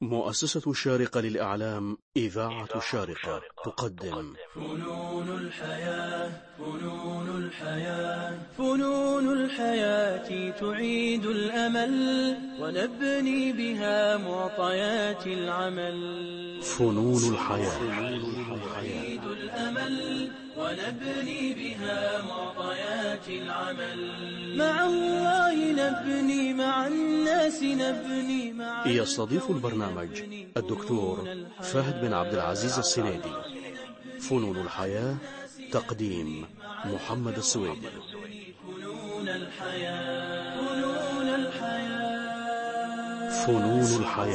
مؤسسة الشارقة للإعلام إذاعة الشارقة تقدم فنون الحياة فنون الحياة فنون الحياة تعيد الأمل ونبني بها معطيات العمل. فنون الحياة تعيد الأمل ونبني بها معطيات العمل. مع الله نبني، مع الناس نبني، مع يستضيف البرنامج الدكتور فهد بن عبد العزيز السنيدي. فنون الحياة، تقديم محمد السويدي. فنون الحياة فنون الحياة فنون الحياة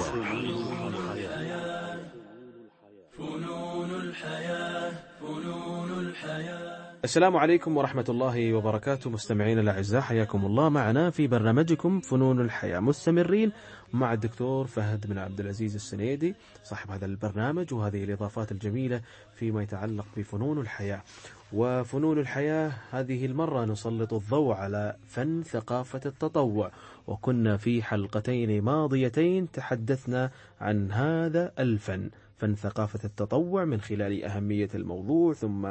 فنون الحياة فنون الحياة. السلام عليكم ورحمة الله وبركاته، مستمعين الأعزاء، حياكم الله معنا في برنامجكم فنون الحياة. مستمرين مع الدكتور فهد بن عبد العزيز السنيدي صاحب هذا البرنامج وهذه الإضافات الجميلة فيما يتعلق بفنون الحياة. وفنون الحياة هذه المرة نسلط الضوء على فن ثقافة التطوع، وكنا في حلقتين ماضيتين تحدثنا عن هذا الفن، فن ثقافة التطوع، من خلال أهمية الموضوع، ثم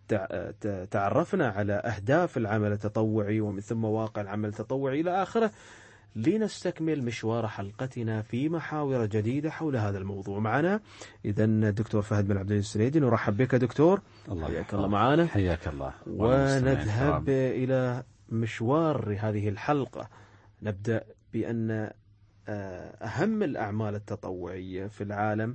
تعرفنا على أهداف العمل التطوعي ومن ثم واقع العمل التطوعي إلى آخره، لنستكمل مشوار حلقتنا في محاور جديدة حول هذا الموضوع. معنا إذن الدكتور فهد بن عبد العزيز السنيدي، نرحب بك دكتور. حياك الله معنا. حياك الله. ونذهب إلى مشوار هذه الحلقة. نبدأ بأن أهم الأعمال التطوعية في العالم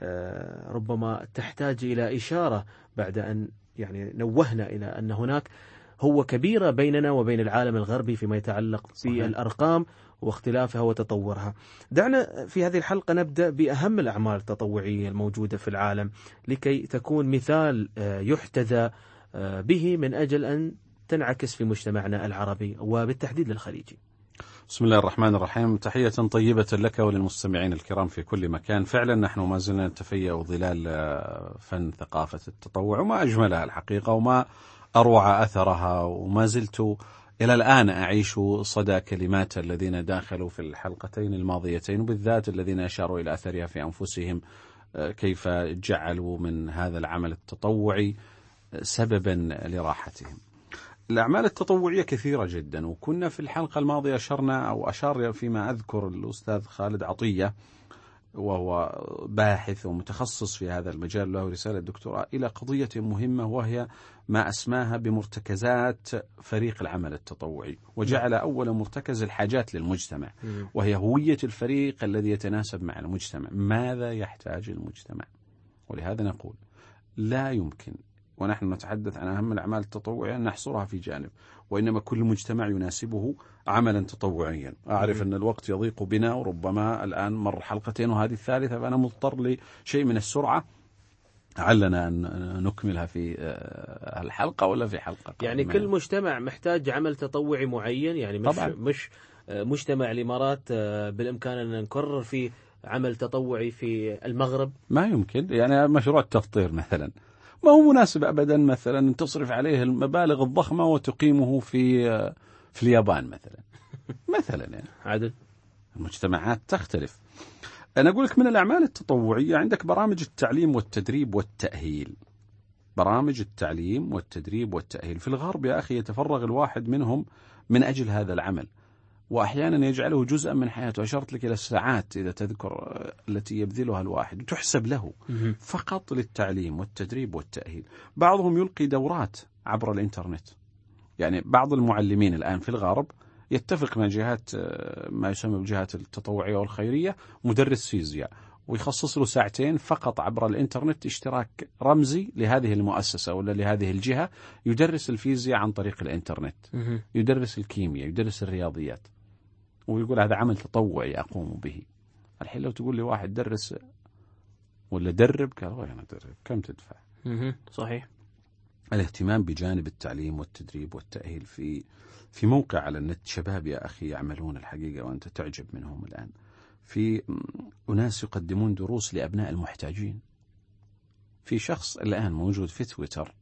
ربما تحتاج إلى إشارة بعد أن نوهنا إلى أن هناك هو كبيرة بيننا وبين العالم الغربي فيما يتعلق بالأرقام واختلافها وتطورها. دعنا في هذه الحلقة نبدأ بأهم الأعمال التطوعية الموجودة في العالم لكي تكون مثال يحتذى به من أجل أن تنعكس في مجتمعنا العربي وبالتحديد للخليجي. بسم الله الرحمن الرحيم. تحية طيبة لك وللمستمعين الكرام في كل مكان. فعلا نحن ما زلنا نتفيأ ظلال فن ثقافة التطوع، وما أجملها الحقيقة وما أروع أثرها، وما زلت إلى الآن أعيش صدى كلمات الذين داخلوا في الحلقتين الماضيتين، وبالذات الذين أشاروا إلى أثرها في أنفسهم، كيف جعلوا من هذا العمل التطوعي سببا لراحتهم. الأعمال التطوعية كثيرة جدا، وكنا في الحلقة الماضية أشار فيما أذكر الأستاذ خالد عطية، وهو باحث ومتخصص في هذا المجال، له رسالة دكتوراه، إلى قضية مهمة، وهي ما أسماها بمرتكزات فريق العمل التطوعي، وجعل أول مرتكز الحاجات للمجتمع، وهي هوية الفريق الذي يتناسب مع المجتمع. ماذا يحتاج المجتمع؟ ولهذا نقول لا يمكن ونحن نتحدث عن أهم الأعمال التطوعية أن نحصرها في جانب، وإنما كل مجتمع يناسبه عملا تطوعيا. أعرف أن الوقت يضيق بنا، وربما الآن مر حلقتين وهذه الثالثة، فأنا مضطر لشيء من السرعة. علنا أن نكملها في الحلقة ولا في حلقة قادمة. كل مجتمع محتاج عمل تطوعي معين، مش مجتمع الإمارات بالإمكان أن نكرر فيه عمل تطوعي في المغرب. ما يمكن. مشروع التفطير مثلا ما هو مناسب أبدا مثلا أن تصرف عليه المبالغ الضخمة وتقيمه في اليابان مثلا عدل. المجتمعات تختلف. أنا أقول لك من الأعمال التطوعية عندك برامج التعليم والتدريب والتأهيل. برامج التعليم والتدريب والتأهيل في الغرب يا أخي يتفرغ الواحد منهم من أجل هذا العمل، وأحيانا يجعله جزءا من حياته. أشرت لك إلى الساعات إذا تذكر التي يبذلها الواحد تحسب له فقط للتعليم والتدريب والتأهيل. بعضهم يلقي دورات عبر الإنترنت. بعض المعلمين الآن في الغرب يتفق مع جهات ما يسمى بالجهات التطوعية والخيرية، مدرس فيزياء، ويخصص له ساعتين فقط عبر الإنترنت اشتراك رمزي لهذه المؤسسة ولا لهذه الجهة، يدرس الفيزياء عن طريق الإنترنت، يدرس الكيمياء، يدرس الرياضيات، ويقول هذا عمل تطوعي أقوم به. الحين لو تقول لي واحد درس ولا درب، قال أنا درب، كم تدفع؟ صحيح. الاهتمام بجانب التعليم والتدريب والتأهيل في موقع على النت، شباب يا أخي يعملون الحقيقة وأنت تعجب منهم الآن. في أناس يقدمون دروس لأبناء المحتاجين. في شخص الآن موجود في تويتر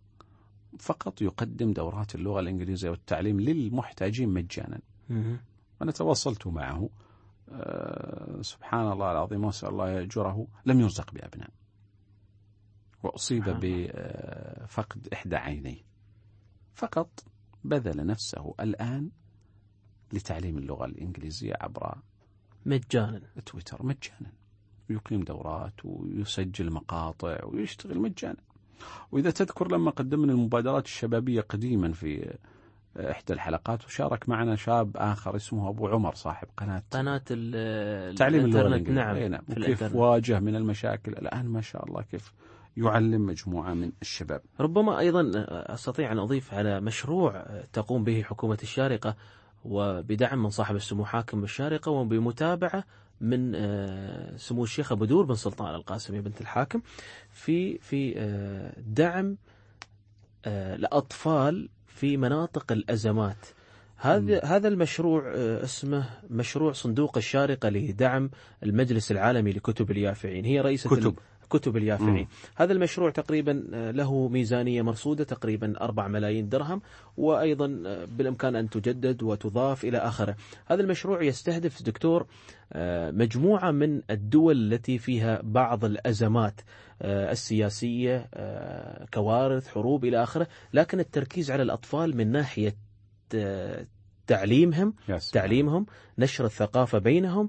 فقط يقدم دورات اللغة الإنجليزية والتعليم للمحتاجين مجانا. أنا تواصلت معه، سبحان الله العظيم واسأل الله يأجره، لم يرزق بأبناء، وأصيب بفقد إحدى عينيه، فقط بذل نفسه الآن لتعليم اللغة الإنجليزية عبر مجانا تويتر، مجانا، ويقيم دورات ويسجل مقاطع ويشتغل مجانا. وإذا تذكر لما قدمنا المبادرات الشبابية قديما في إحدى الحلقات، وشارك معنا شاب آخر اسمه أبو عمر صاحب قناة تعليم اللغة الإنجليزية. نعم. وكيف واجه من المشاكل، الآن ما شاء الله كيف يعلم مجموعة من الشباب. ربما أيضا أستطيع أن أضيف على مشروع تقوم به حكومة الشارقة، وبدعم من صاحب السمو حاكم الشارقة، وبمتابعة من سمو الشيخة بدور بن سلطان القاسمي بنت الحاكم في دعم الأطفال في مناطق الأزمات. هذا المشروع اسمه مشروع صندوق الشارقة لدعم المجلس العالمي لكتب اليافعين. هي رئيسة كتب اليافعين. هذا المشروع تقريبا له ميزانية مرصودة تقريبا 4 ملايين درهم، وأيضا بالإمكان أن تجدد وتضاف إلى آخره. هذا المشروع يستهدف دكتور مجموعة من الدول التي فيها بعض الأزمات السياسية، كوارث، حروب إلى آخره، لكن التركيز على الأطفال من ناحية تعليمهم، نشر الثقافة بينهم،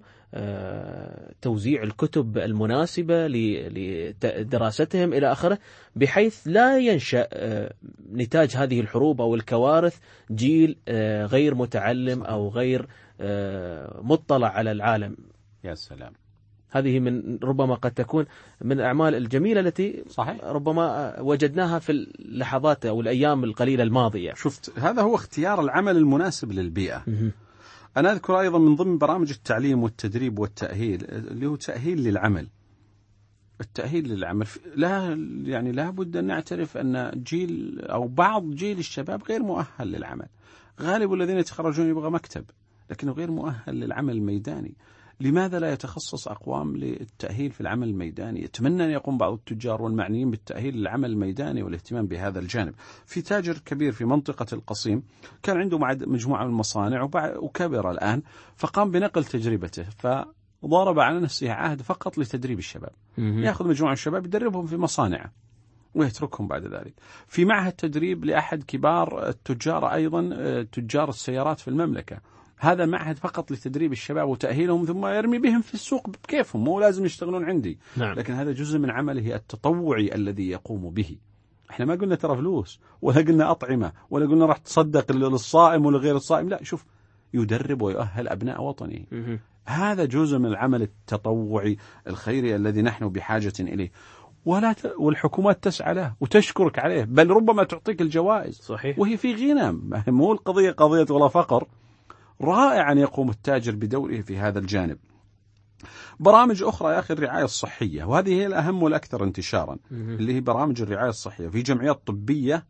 توزيع الكتب المناسبة لدراستهم إلى آخره، بحيث لا ينشأ نتاج هذه الحروب أو الكوارث جيل غير متعلم أو غير مطلع على العالم. يا سلام. هذه من ربما قد تكون من الأعمال الجميلة التي صحيح ربما وجدناها في اللحظات أو الأيام القليلة الماضية. شفت، هذا هو اختيار العمل المناسب للبيئة. أنا أذكر أيضا من ضمن برامج التعليم والتدريب والتأهيل اللي هو تأهيل للعمل. التأهيل للعمل لا بد أن نعترف أن جيل أو بعض جيل الشباب غير مؤهل للعمل. غالب الذين يتخرجون يبغى مكتب، لكنه غير مؤهل للعمل الميداني. لماذا لا يتخصص أقوام للتأهيل في العمل الميداني؟ يتمنى أن يقوم بعض التجار والمعنيين بالتأهيل للعمل الميداني والاهتمام بهذا الجانب. في تاجر كبير في منطقة القصيم كان عنده مجموعة من المصانع وكبر الآن، فقام بنقل تجربته، فضرب على نفسه عهد فقط لتدريب الشباب. يأخذ مجموعة من الشباب يدربهم في مصانعه ويتركهم بعد ذلك. في معهد تدريب لأحد كبار التجار أيضا، تجار السيارات في المملكة، هذا معهد فقط لتدريب الشباب وتأهيلهم، ثم يرمي بهم في السوق بكيفهم، مو لازم يشتغلون عندي. نعم. لكن هذا جزء من عمله التطوعي الذي يقوم به. احنا ما قلنا ترى فلوس، ولا قلنا أطعمة، ولا قلنا راح تصدق للصائم ولا غير الصائم، لا، شوف، يدرب ويؤهل أبناء وطنه. هذا جزء من العمل التطوعي الخيري الذي نحن بحاجة إليه، والحكومات تسعى له وتشكرك عليه، بل ربما تعطيك الجوائز. صحيح. وهي في غنى، مو القضية قضية ولا فقر. رائع أن يقوم التاجر بدوره في هذا الجانب. برامج أخرى يا أخي، الرعاية الصحية، وهذه هي الأهم والأكثر انتشارا، اللي هي برامج الرعاية الصحية في جمعيات طبية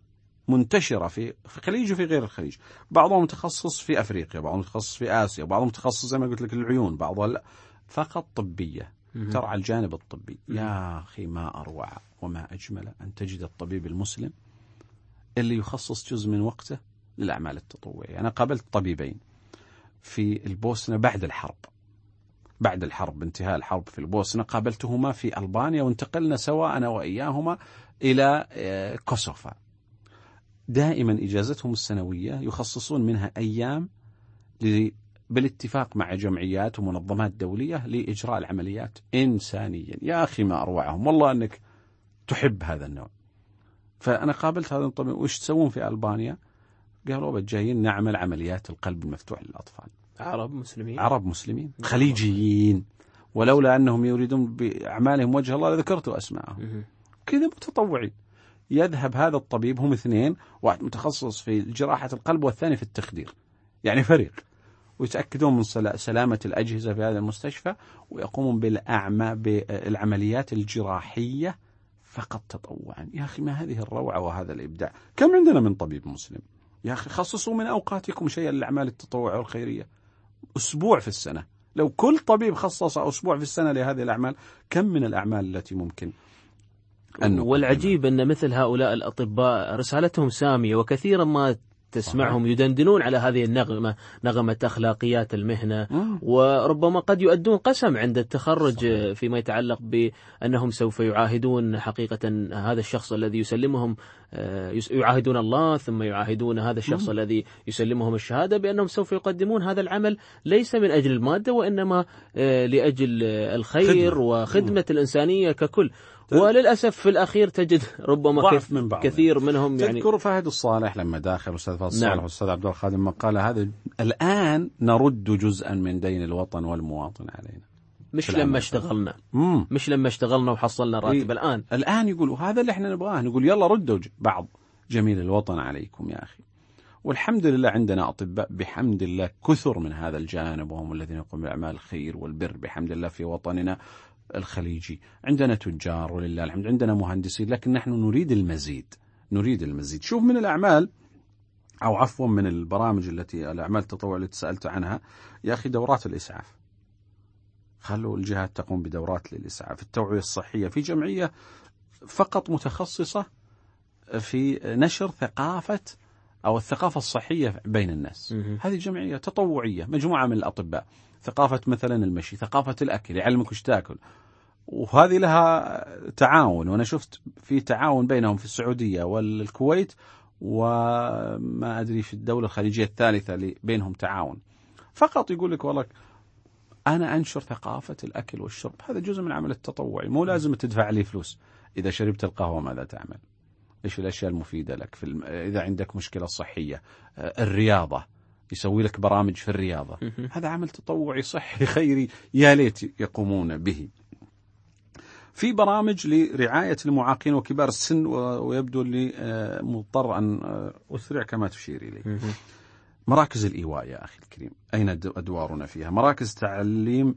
منتشرة في الخليج وفي غير الخليج. بعضهم متخصص في أفريقيا، بعضهم متخصص في آسيا، بعضهم متخصص زي ما قلت لك العيون، بعضها لا، فقط طبية، ترعى الجانب الطبي. يا أخي ما أروع وما أجمل أن تجد الطبيب المسلم اللي يخصص جزء من وقته للأعمال التطوعية. أنا قابلت طبيبين في البوسنة بعد الحرب، انتهاء الحرب في البوسنة، قابلتهما في ألبانيا، وانتقلنا سوا أنا وإياهما إلى كوسوفا. دائما إجازتهم السنوية يخصصون منها أيام بالاتفاق مع جمعيات ومنظمات دولية لإجراء العمليات إنسانيا. يا أخي ما أروعهم، والله أنك تحب هذا النوع. فأنا قابلت هذا الطبيب، وش تسوون في ألبانيا؟ قالوا جايين نعمل عمليات القلب المفتوح للأطفال. عرب مسلمين خليجيين، ولولا أنهم يريدون بأعمالهم وجه الله لذكرت أسماءهم. كذا متطوعين. يذهب هذا الطبيب، هم اثنين، واحد متخصص في جراحة القلب والثاني في التخدير، يعني فريق، ويتأكدون من سلامة الأجهزة في هذا المستشفى، ويقومون بالعمليات الجراحية فقط تطوعا. يا أخي ما هذه الروعة وهذا الإبداع. كم عندنا من طبيب مسلم؟ يا أخي خصصوا من أوقاتكم شيئا للأعمال التطوعية والخيرية، أسبوع في السنة. لو كل طبيب خصص أسبوع في السنة لهذه الأعمال، كم من الأعمال التي ممكن أن. والعجيب أن مثل هؤلاء الأطباء رسالتهم سامية، وكثيرا ما تسمعهم يدندنون على هذه النغمة، نغمة أخلاقيات المهنة، وربما قد يؤدون قسم عند التخرج فيما يتعلق بأنهم سوف يعاهدون حقيقة هذا الشخص الذي يسلمهم، يعاهدون الله ثم يعاهدون هذا الشخص الذي يسلمهم الشهادة بأنهم سوف يقدمون هذا العمل ليس من أجل المادة وإنما لأجل الخير وخدمة الإنسانية ككل. وللأسف في الأخير تجد ربما كثير منهم يعني تذكر فهد الصالح لما داخل أستاذ فهد الصالح والأستاذ عبد الله خادم مقالة هذا الآن نرد جزءا من دين الوطن والمواطن علينا، مش لما اشتغلنا مش لما اشتغلنا وحصلنا راتب. الآن يقولوا هذا اللي احنا نبغاه، نقول يلا ردوا بعض جميل الوطن عليكم يا أخي. والحمد لله عندنا أطباء بحمد الله كثر من هذا الجانب، وهم الذين يقومون بأعمال الخير والبر بحمد الله في وطننا الخليجي. عندنا تجار ولله الحمد، عندنا مهندسين، لكن نحن نريد المزيد. شوف من الأعمال أو عفوا من البرامج التي الأعمال التطوع التي سألت عنها يا أخي، دورات الإسعاف. خلوا الجهات تقوم بدورات للإسعاف، التوعية الصحية في جمعية فقط متخصصة في نشر ثقافة أو الثقافة الصحية بين الناس. هذه جمعية تطوعية، مجموعة من الأطباء، ثقافة مثلا المشي، ثقافة الأكل، يعلمك وش تاكل. وهذه لها تعاون، وأنا شفت في تعاون بينهم في السعودية والكويت، وما أدري في الدولة الخليجية الثالثة اللي بينهم تعاون. فقط يقول لك والله أنا أنشر ثقافة الأكل والشرب، هذا جزء من العمل التطوعي، مو لازم تدفع لي فلوس. إذا شربت القهوة ماذا تعمل؟ إيش الأشياء المفيدة لك إذا عندك مشكلة صحية؟ الرياضة، يسوي لك برامج في الرياضة. هذا عمل تطوعي صحي خيري يا ليت يقومون به. في برامج لرعاية المعاقين وكبار السن، ويبدو لي مضطر أن أسرع كما تشير إليه. مراكز الإيواء يا أخي الكريم، أين أدوارنا فيها؟ مراكز تعليم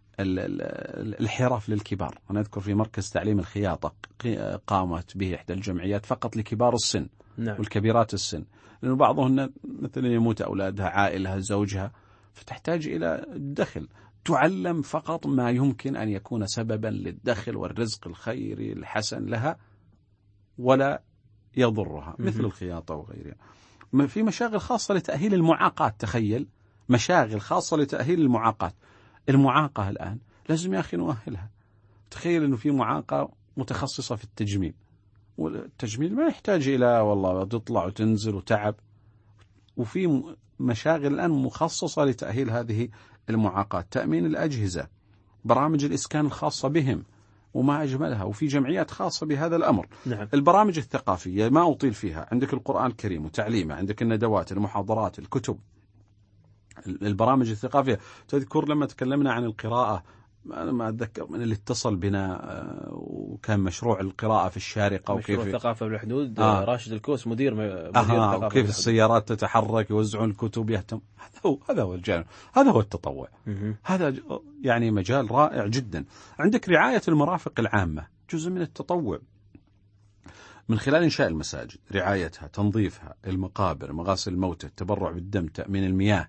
الحرف للكبار. أنا أذكر في مركز تعليم الخياطة قامت به إحدى الجمعيات فقط لكبار السن والكبيرات السن، لأنه بعضهن مثلا يموت أولادها، عائلها، زوجها، فتحتاج إلى الدخل. تعلم فقط ما يمكن أن يكون سببا للدخل والرزق الخيري الحسن لها ولا يضرها، مثل الخياطة وغيرها. في مشاغل خاصة لتأهيل المعاقات، تخيل مشاغل خاصة لتأهيل المعاقات. المعاقة الآن لازم يا أخي نؤهلها. تخيل أنه في معاقة متخصصة في التجميل، والتجميل ما يحتاج إلى والله تطلع وتنزل وتعب. وفي مشاغل الآن مخصصة لتأهيل هذه المعاقات، تأمين الأجهزة، برامج الإسكان الخاصة بهم وما أجملها، وفي جمعيات خاصة بهذا الأمر. البرامج الثقافية ما أطيل فيها، عندك القرآن الكريم وتعليمه، عندك الندوات، المحاضرات، الكتب. البرامج الثقافية، تذكر لما تكلمنا عن القراءة، أنا ما أتذكر من اللي اتصل بنا وكان مشروع القراءة في الشارقة، مشروع وكيف الثقافة بالحدود. راشد الكوس مدير الثقافة وكيف السيارات تتحرك، يوزعون الكتب، يهتم. هذا هو الجانب، هذا هو التطوع. هذا يعني مجال رائع جدا. عندك رعاية المرافق العامة، جزء من التطوع، من خلال إنشاء المساجد، رعايتها، تنظيفها، المقابر، مغاسل الموتى، التبرع بالدم، تأمين المياه.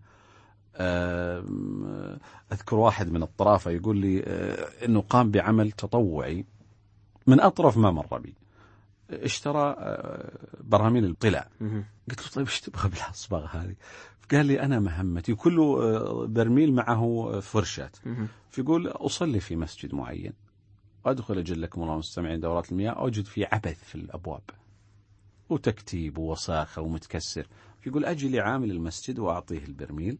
أذكر واحد من الطرافة يقول لي أنه قام بعمل تطوعي من أطرف ما مر بي. اشترى براميل الطلاء. قلت له طيب ايش تبغى بالأصبغ هذه؟ قال لي أنا مهمتي كل برميل معه فرشات، فيقول أصلي في مسجد معين، أدخل أجلكم الله مستمعين دورات المياه، أجد في عبث في الأبواب وتكتيب ووساخة ومتكسر. فيقول أجي لعامل المسجد وأعطيه البرميل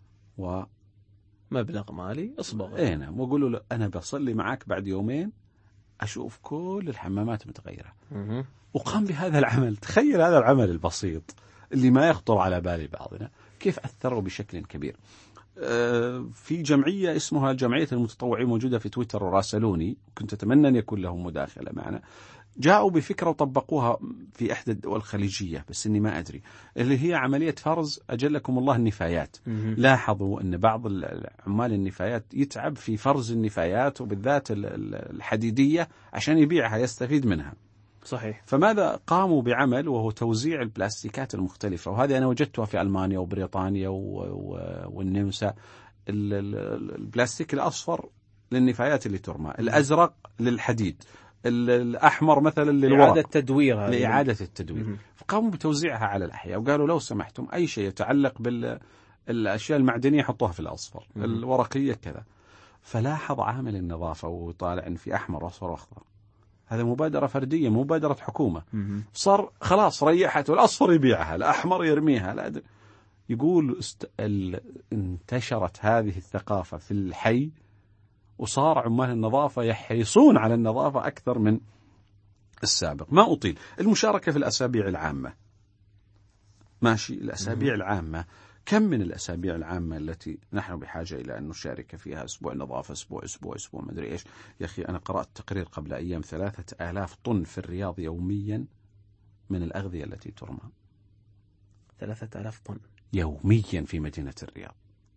ومبلغ مالي أصبغ. إيه نعم. وأقول له أنا بصلي معك بعد يومين أشوف كل الحمامات متغيرة. وقام بهذا العمل. تخيل هذا العمل البسيط اللي ما يخطر على بال بعضنا كيف أثروا بشكل كبير. في جمعية اسمها جمعية المتطوعين موجودة في تويتر وراسلوني، كنت أتمنى أن يكون لهم مداخلة معنا. جاءوا بفكرة وطبقوها في إحدى الدول الخليجية، بس إني ما أدري، اللي هي عملية فرز أجلكم الله النفايات. لاحظوا أن بعض عمال النفايات يتعب في فرز النفايات، وبالذات الحديدية، عشان يبيعها يستفيد منها. صحيح. فماذا قاموا بعمل، وهو توزيع البلاستيكات المختلفة، وهذه أنا وجدتها في ألمانيا وبريطانيا والنمسا. البلاستيك الأصفر للنفايات اللي ترمى، الأزرق للحديد، الأحمر مثلا للورق لإعادة تدويرها لإعادة التدوير. فقاموا بتوزيعها على الأحياء وقالوا لو سمحتم أي شيء يتعلق بالأشياء المعدنية حطوها في الأصفر، الورقية كذا. فلاحظ عامل النظافة وطالع إن في أحمر وأصفر وأخضر، هذا مبادرة فردية مبادرة حكومة. صار خلاص ريحت، والأصفر يبيعها، الأحمر يرميها. لا يقول انتشرت هذه الثقافة في الحي، وصار عمال النظافة يحرصون على النظافة أكثر من السابق. ما أطيل. المشاركة في الأسابيع العامة، ماشي، الأسابيع العامة، كم من الأسابيع العامة التي نحن بحاجة إلى أن نشارك فيها؟ أسبوع نظافة، أسبوع ما أدري إيش. يا أخي أنا قرأت تقرير قبل أيام 3000 طن في الرياض يوميا من الأغذية التي ترمى. 3000 طن يوميا في مدينة الرياض.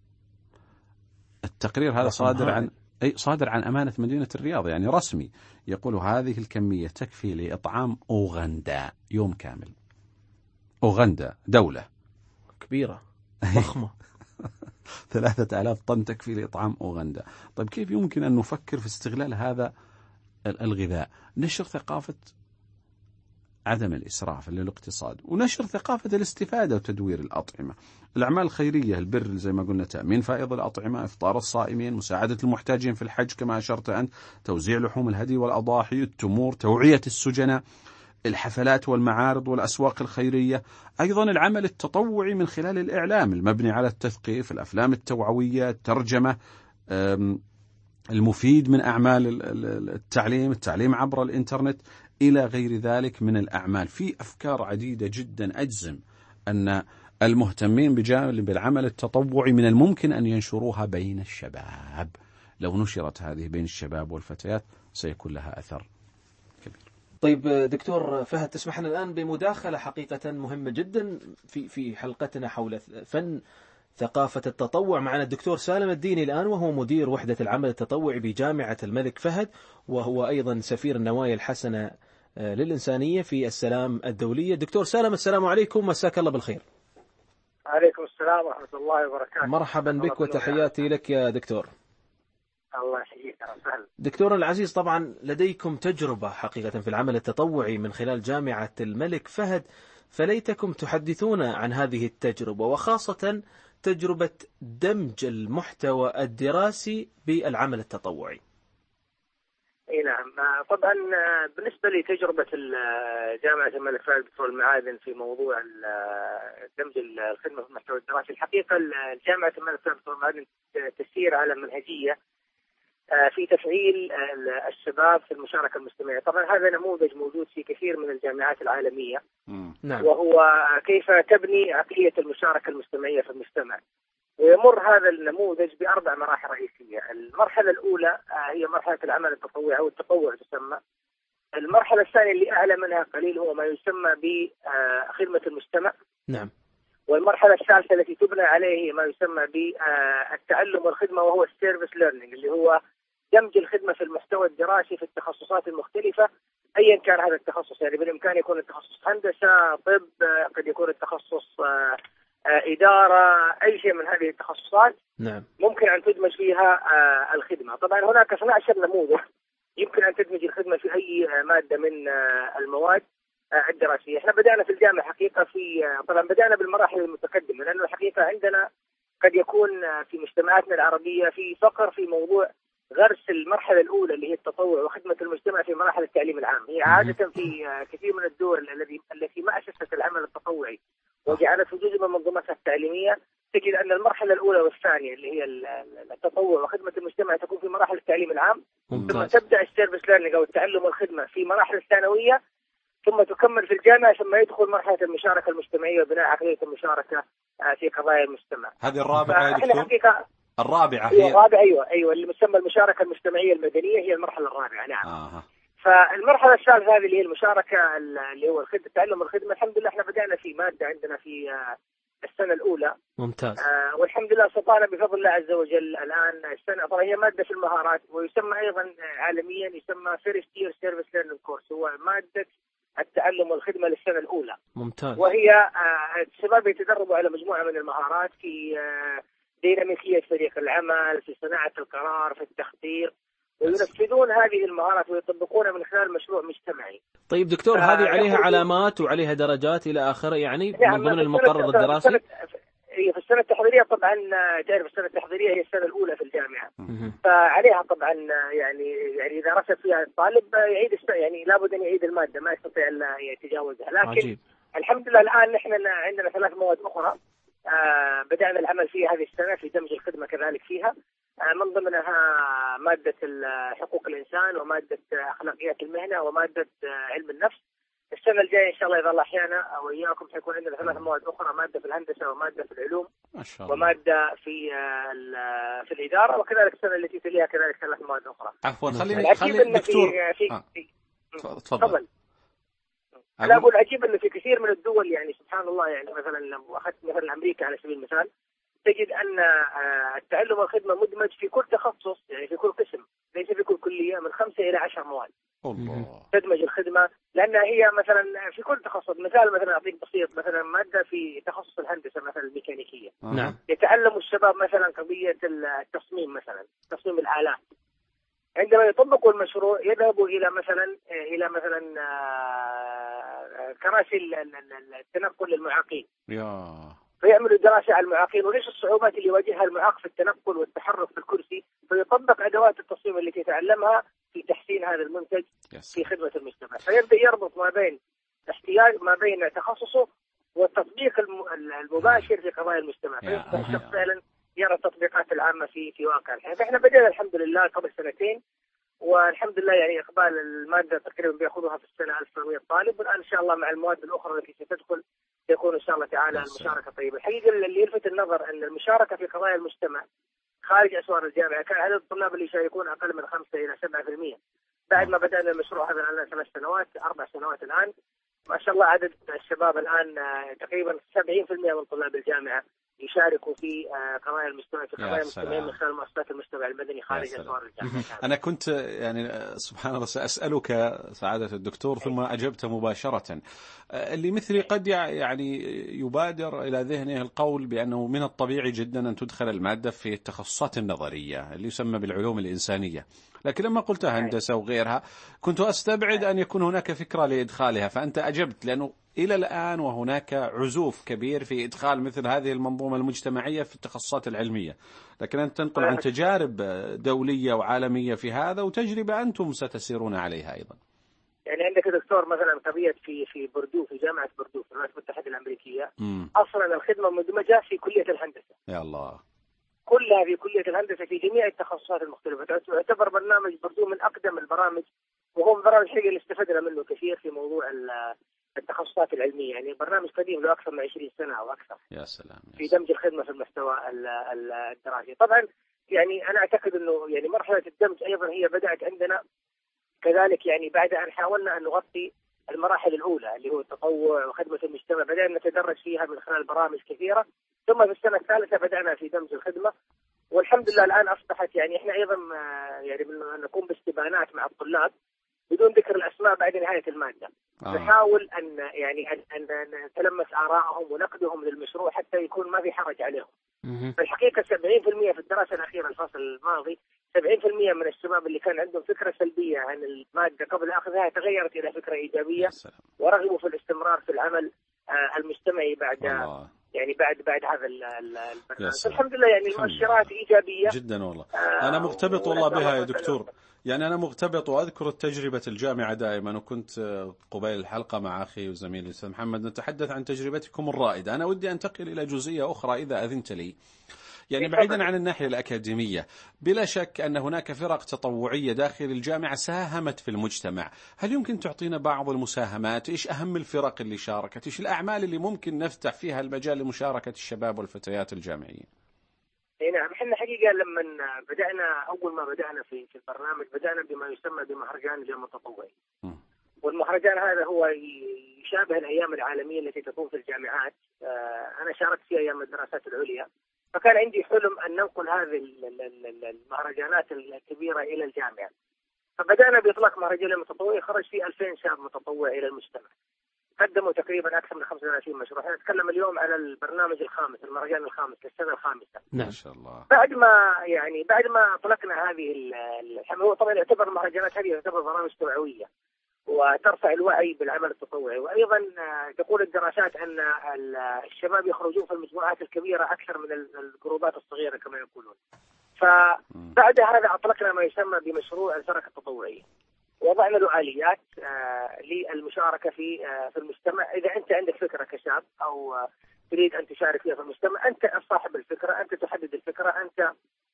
التقرير هذا صادر عن أمانة مدينة الرياض، يعني رسمي، يقول هذه الكمية تكفي لإطعام أوغندا يوم كامل. أوغندا دولة كبيرة ضخمة. 3000 طن تكفي لإطعام أوغندا. طيب كيف يمكن أن نفكر في استغلال هذا الغذاء؟ نشر ثقافة عدم الإسراف للاقتصاد، ونشر ثقافة الاستفادة وتدوير الأطعمة. الأعمال الخيرية، البر زي ما قلنا، تأمين فائض الأطعمة، إفطار الصائمين، مساعدة المحتاجين في الحج كما أشرت أنت، توزيع لحوم الهدي والأضاحي، التمور، توعية السجناء، الحفلات والمعارض والأسواق الخيرية. أيضا العمل التطوعي من خلال الإعلام المبني على التثقيف، الأفلام التوعوية، الترجمة، المفيد من أعمال التعليم عبر الإنترنت، إلى غير ذلك من الأعمال. في أفكار عديدة جدا أجزم أن المهتمين بجانب العمل التطوعي من الممكن أن ينشروها بين الشباب. لو نشرت هذه بين الشباب والفتيات سيكون لها أثر كبير. طيب دكتور فهد، تسمح لنا الآن بمداخلة حقيقة مهمة جدا في حلقتنا حول فن ثقافة التطوع. معنا الدكتور سالم الديني الآن، وهو مدير وحدة العمل التطوعي بجامعة الملك فهد، وهو أيضا سفير النوايا الحسنة للإنسانية في السلام الدولية. دكتور سالم، السلام عليكم، مساك الله بالخير. عليكم السلام ورحمة الله وبركاته. مرحبا بك وتحياتي لك يا دكتور. الله يحييك. أهلا. دكتورنا العزيز، طبعا لديكم تجربة حقيقة في العمل التطوعي من خلال جامعة الملك فهد، فليتكم تحدثونا عن هذه التجربة، وخاصة تجربة دمج المحتوى الدراسي بالعمل التطوعي. اي نعم، طبعا بالنسبة لتجربة جامعة الملك فهد بترول المعادن في موضوع دمج الخدمة في المحتوى الدراسي، الحقيقة جامعة الملك فهد بترول المعادن تسير على منهجية في تفعيل الشباب في المشاركة المجتمعية. طبعا هذا نموذج موجود في كثير من الجامعات العالمية، نعم. وهو كيف تبني عقلية المشاركة المجتمعية في المجتمع. ويمر هذا النموذج ب4 مراحل رئيسية. المرحلة الأولى هي مرحلة العمل التطوعي أو التطوع تسمى. المرحلة الثانية اللي أعلى منها قليل هو ما يسمى بخدمة المجتمع. نعم. والمرحلة الثالثة التي تبنى عليه هي ما يسمى بالتعلم والخدمة، وهو السيرفيس ليرنينج، اللي هو دمج الخدمة في المحتوى الدراسي في التخصصات المختلفة أيا كان هذا التخصص. يعني بالإمكان يكون التخصص هندسة، طب، قد يكون التخصص إدارة، أي شيء من هذه التخصصات. نعم. ممكن أن تدمج فيها الخدمة. طبعا هناك 12 نموذج يمكن أن تدمج الخدمة في أي مادة من المواد الدراسية. احنا بدأنا في الجامعة حقيقة طبعا بدأنا بالمراحل المتقدمة، لأنه الحقيقة عندنا قد يكون في مجتمعاتنا العربية في فقر في موضوع غرس المرحلة الأولى اللي هي التطوع وخدمة المجتمع في مراحل التعليم العام. هي عادة في كثير من الدول التي ما أسست العمل التطوعي وجعلته جزء من منظومتها التعليمية، تجد أن المرحلة الأولى والثانية اللي هي التطوع وخدمة المجتمع تكون في مراحل التعليم العام، ثم تبدأ السيرفيس ليرنينج أو التعلم والخدمة في مراحل الثانوية، ثم تكمل في الجامعة، ثم يدخل مرحلة المشاركة المجتمعية وبناء عقلية المشاركة في قضايا المجتمع. هذه الرابعة يا دكتور؟ حقيقة الرابعة هي الرابعة. أيوة اللي مسمى المشاركة المجتمعية المدنية هي المرحلة الرابعة. نعم. فالمرحلة الثالثة هذه اللي هي المشاركة اللي هو التعلم والخدمة، الحمد لله احنا بدأنا في مادة عندنا في السنة الأولى. ممتاز. والحمد لله استطعنا بفضل الله عز وجل الآن السنة. طبعا هي مادة في المهارات، ويسمى أيضا عالميا يسمى First Year Service Learning Course، هو مادة التعلم والخدمة للسنة الأولى. ممتاز. وهي الشباب يتدربوا على مجموعة من المهارات في ديناميكية فريق العمل، في صناعة القرار، في التخطيط، وينفذون هذه المهارات ويطبقونها من خلال مشروع مجتمعي. طيب دكتور، هذه عليها علامات وعليها درجات إلى آخره يعني من ضمن المقرر الدراسي؟ هي في السنة التحضيرية طبعا، تعرف السنة التحضيرية هي السنة الأولى في الجامعة، فعليها طبعا يعني إذا رسب فيها الطالب يعيد يعني لابد أن يعيد المادة، ما يستطيع أن يتجاوزها. لكن عجيب. الحمد لله الآن نحن عندنا 3 مواد أخرى بدأنا العمل فيها هذه السنة في دمج الخدمة كذلك فيها، من ضمنها مادة حقوق الإنسان ومادة أخلاقيات المهنة ومادة علم النفس. السنة الجاية إن شاء الله إذا الله أحيانا وإياكم حيكون عندنا 3 مواد أخرى، مادة في الهندسة ومادة في العلوم ما شاء الله. ومادة في الإدارة، وكذلك السنة التي تليها كذلك 3 مواد أخرى. عفوا خلي دكتور تفضل. لا أقول عجيب أنه في كثير من الدول يعني سبحان الله، يعني مثلا لو أخذت مثلا أمريكا على سبيل المثال تجد أن التعلم والخدمة مدمج في كل تخصص، يعني في كل قسم ليس في كل كلية، من 5 إلى 10 مواد. الله. تدمج الخدمة لأنها هي مثلا في كل تخصص. مثلا أعطيك بسيط، مثلا مادة في تخصص الهندسة مثلا الميكانيكية، نعم، يتعلم الشباب مثلا قضية التصميم، مثلا تصميم الآلات. عندما يطبقوا المشروع يذهبوا إلى مثلا كراسي التنقل للمعاقين، فيعملوا دراسة على المعاقين وإيش الصعوبات اللي يواجهها المعاق في التنقل والتحرك في الكرسي، فيطبق أدوات التصميم التي تعلمها في تحسين هذا المنتج في خدمة المجتمع. فيبدأ يربط ما بين تخصصه والتطبيق المباشر في قضايا المجتمع، فيصبح الشخص فعلا يرى التطبيقات العامة في واقع الحياة. فإحنا بدأنا الحمد لله قبل 2 سنين، والحمد لله يعني إقبال المادة تقريبا بيأخذوها في السنة 1700 طالب، والآن إن شاء الله مع المواد الأخرى التي ستدخل يكون إن شاء الله تعالى المشاركة طيبة. الحقيقة اللي يلفت النظر أن المشاركة في قضايا المجتمع خارج أسوار الجامعة كان عدد الطلاب اللي يشاركون أقل من 5 إلى 7%. بعد ما بدأنا المشروع هذا لنا 3 سنوات 4 سنوات الآن، ما شاء الله عدد الشباب الآن تقريبا 70% من طلاب الجامعة يشاركوا في قضايا المجتمع، في قضايا المجتمعين من خلال مؤسسات المجتمع المدني خارج أسوار الجامعة. أنا كنت يعني سبحان الله سأسألك سعادة الدكتور ثم أجبت مباشرة. اللي مثلي قد يعني يبادر إلى ذهنه القول بأنه من الطبيعي جدا أن تدخل المادة في التخصصات النظرية اللي يسمى بالعلوم الإنسانية، لكن لما قلت هندسة وغيرها كنت أستبعد أن يكون هناك فكرة لإدخالها، فأنت أجبت، لأنه إلى الآن وهناك عزوف كبير في إدخال مثل هذه المنظومة المجتمعية في التخصصات العلمية، لكن أنت تنقل عن تجارب دولية وعالمية في هذا وتجربة أنتم ستسيرون عليها أيضا. يعني عندك دكتور مثلا قضية في بردو، في جامعة بردو في الولايات المتحدة الأمريكية، أصلا الخدمة مدمجة في كلية الهندسة. يا الله. كلها في كلية الهندسة في جميع التخصصات المختلفة. تعتبر برنامج بردو من أقدم البرامج، وهو برنامج حقيقي اللي استفدنا منه كثير في موضوع التخصصات العلمية. يعني برنامج قديم له أكثر من 20 سنة أو أكثر. يا سلام. في دمج الخدمة في المحتوى الدراسي. طبعا يعني أنا أعتقد أنه يعني مرحلة الدمج أيضا هي بدأت عندنا كذلك، يعني بعد أن حاولنا أن نغطي المراحل الأولى اللي هو التطوع وخدمة المجتمع، بدأنا نتدرج فيها من خلال برامج كثيرة، ثم في السنة الثالثة بدأنا في دمج الخدمة، والحمد لله الآن أصبحت يعني إحنا أيضا يعني نقوم باستبانات مع الطلاب بدون ذكر الأسماء بعد نهاية المادة. نحاول أن نتلمس آرائهم ونقدهم للمشروع حتى يكون ما في حرج عليهم. في الحقيقة 70% في الدراسة الأخيرة الفصل الماضي 70% من الشباب اللي كان عندهم فكرة سلبية عن المادة قبل أخذها تغيرت إلى فكرة إيجابية، ورغبوا في الاستمرار في العمل المجتمعي بعد يعني بعد هذا البرنامج. الحمد لله يعني المؤشرات إيجابية جدا والله. أنا مغتبط والله بها يا دكتور، يعني أنا مغتبط وأذكر تجربة الجامعة دائما، وكنت قبيل الحلقة مع أخي وزميلي الأستاذ محمد نتحدث عن تجربتكم الرائدة. أنا ودي أنتقل إلى جزئية أخرى إذا أذنت لي، يعني بعيدا عن الناحية الأكاديمية. بلا شك أن هناك فرق تطوعية داخل الجامعة ساهمت في المجتمع، هل يمكن تعطينا بعض المساهمات؟ إيش أهم الفرق اللي شاركت؟ إيش الأعمال اللي ممكن نفتح فيها المجال لمشاركة الشباب والفتيات الجامعيين؟ نعم، احنا حقيقة لما بدأنا أول ما بدأنا في البرنامج بدأنا بما يسمى بمهرجان الجامعة التطوعي. والمهرجان هذا هو يشابه الأيام العالمية التي تكون في الجامعات. أنا شاركت في أيام الدراسات العليا، فكان عندي حلم أن ننقل هذه المهرجانات الكبيرة إلى الجامعة. فبدأنا بإطلاق مهرجان المتطوعي، خرج فيه 2000 شاب متطوع إلى المجتمع. قدموا تقريبا أكثر من 35 مشروع. احنا نتكلم اليوم على البرنامج الخامس، المهرجان الخامس للسنة الخامسة. نعم. ما شاء الله. بعد ما أطلقنا هذه هو طبعا يعتبر المهرجانات هذه تعتبر برامج توعوية وترفع الوعي بالعمل التطوعي، وأيضا تقول الدراسات أن الشباب يخرجون في المجموعات الكبيرة أكثر من الجروبات الصغيرة كما يقولون. فبعد هذا أطلقنا ما يسمى بمشروع الشراكة التطوعية، وضعنا له آليات للمشاركة في المجتمع. إذا أنت عندك فكرة كشاب أو تريد أن تشارك فيها في المجتمع، أنت صاحب الفكرة، أنت تحدد الفكرة، أنت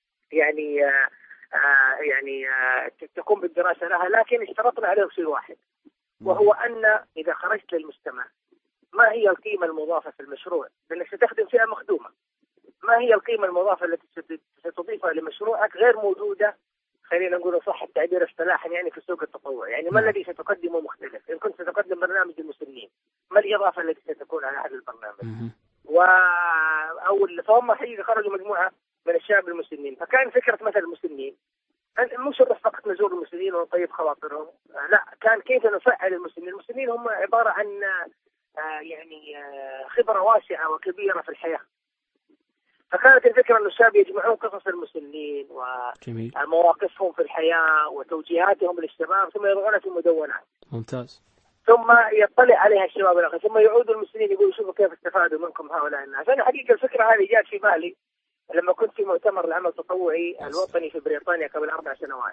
تقوم بالدراسة لها. لكن اشترطنا عليه شيء واحد، وهو أن إذا خرجت للمجتمع ما هي القيمة المضافة في المشروع، لأنك ستخدم فئة مخدومة. ما هي القيمة المضافة التي ستضيفها لمشروعك غير موجودة، خلينا نقول صح التعبير اصطلاحا، يعني في السوق التطوعي. يعني ما الذي ستقدمه مختلف؟ إن كنت ستقدم برنامج المسنين، ما الإضافة التي ستكون على هذا البرنامج؟ فهم حقيقة خرجوا مجموعة من الشباب المسنين. فكان فكرة مثل المسنين مش فقط نزور المسنين ونطيب خواطرهم، لا، كان كيف نفعل المسنين. المسنين هم عبارة عن خبرة واسعة وكبيرة في الحياة. فكانت الفكرة أن الشباب يجمعون قصص المسنين ومواقفهم في الحياة وتوجيهاتهم للشباب، ثم يضعونها في مدونات. ممتاز. ثم يطلع عليها الشباب الآخر، ثم يعودوا المسنين يقولوا شوفوا كيف استفادوا منكم هؤلاء الناس. أنا حقيقة الفكرة هذه جاءت في بالي لما كنت في مؤتمر العمل التطوعي الوطني في بريطانيا قبل 4 سنوات،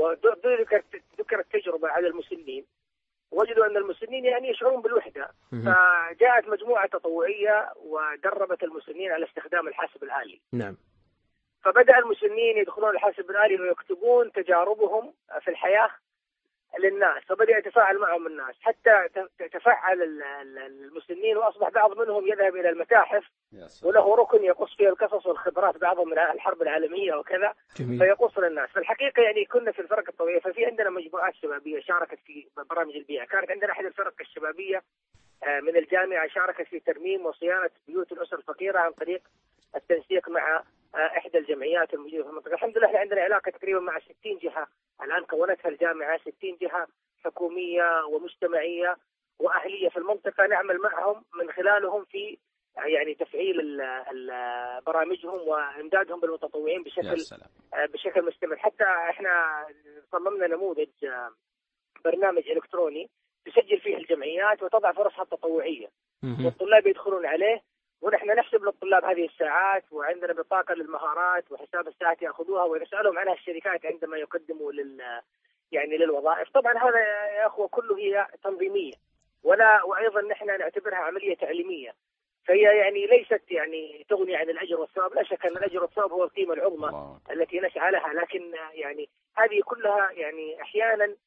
وذكرت تجربة على المسنين، وجدوا أن المسنين يشعرون بالوحدة. فجاءت مجموعة تطوعية ودربت المسنين على استخدام الحاسب الآلي. نعم. فبدأ المسنين يدخلون الحاسب الآلي ويكتبون تجاربهم في الحياة للناس، فبدأ يتفاعل معهم الناس، حتى تفعل المسنين، وأصبح بعض منهم يذهب إلى المتاحف وله ركن يقص فيه القصص والخبرات، بعضهم من الحرب العالمية وكذا. جميل. فيقص للناس. فالحقيقة كنا في الفرق الطوعية، ففي عندنا مجموعات شبابية شاركت في برامج البيئة. كانت عندنا أحد الفرق الشبابية من الجامعة شاركت في ترميم وصيانة بيوت الأسر الفقيرة عن طريق التنسيق مع إحدى الجمعيات الموجودة في المنطقة. الحمد لله عندنا علاقة تقريبا مع 60 جهة الآن كونتها الجامعة، 60 جهة حكومية ومجتمعية وأهلية في المنطقة، نعمل معهم من خلالهم في تفعيل برامجهم وإمدادهم بالمتطوعين بشكل مستمر. حتى احنا صممنا نموذج برنامج إلكتروني تسجل فيه الجمعيات وتضع فرصها التطوعية، والطلاب يدخلون عليه، ونحن نحسب للطلاب هذه الساعات، وعندنا بطاقة للمهارات وحساب الساعات يأخذوها، ونسألهم عنها الشركات عندما يقدموا للوظائف. طبعا هذا يا أخوة كله هي تنظيمية، وأيضا نحن نعتبرها عملية تعليمية، فهي ليست تغني عن الأجر والثواب. لا شك أن الأجر والثواب هو القيمة العظمى التي نسعى لها، لكن هذه كلها أحيانا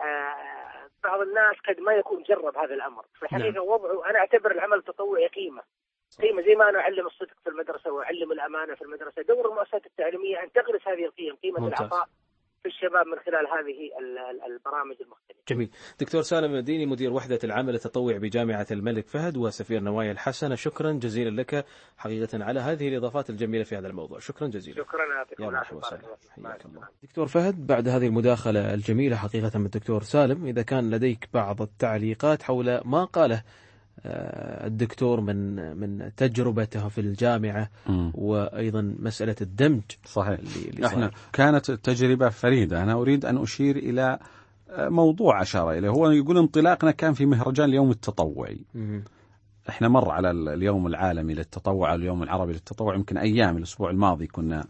بعض الناس قد ما يكون جرب هذا الأمر. في الحقيقة وضعه أنا أعتبر العمل التطوعي قيمة زي ما أنا أعلم الصدق في المدرسة وأعلم الأمانة في المدرسة. دور المؤسسات التعليمية أن تغرس هذه القيم، قيمة العطاء في الشباب من خلال هذه البرامج المختلفة. جميل. دكتور سالم المديني، مدير وحدة العمل التطوعي بجامعة الملك فهد وسفير نوايا الحسنة، شكرا جزيلا لك حقيقة على هذه الإضافات الجميلة في هذا الموضوع. شكرا جزيلا. شكرا. يا مرحبا وسهلا. حياك الله. دكتور فهد، بعد هذه المداخلة الجميلة حقيقة من الدكتور سالم، إذا كان لديك بعض التعليقات حول ما قاله الدكتور من تجربته في الجامعة وأيضا مسألة الدمج. صحيح. احنا كانت تجربة فريدة. أنا أريد أن أشير إلى موضوع أشار إليه، هو يقول انطلاقنا كان في مهرجان اليوم التطوعي. احنا مر على اليوم العالمي للتطوع، اليوم العربي للتطوع، يمكن أيام الأسبوع الماضي كنا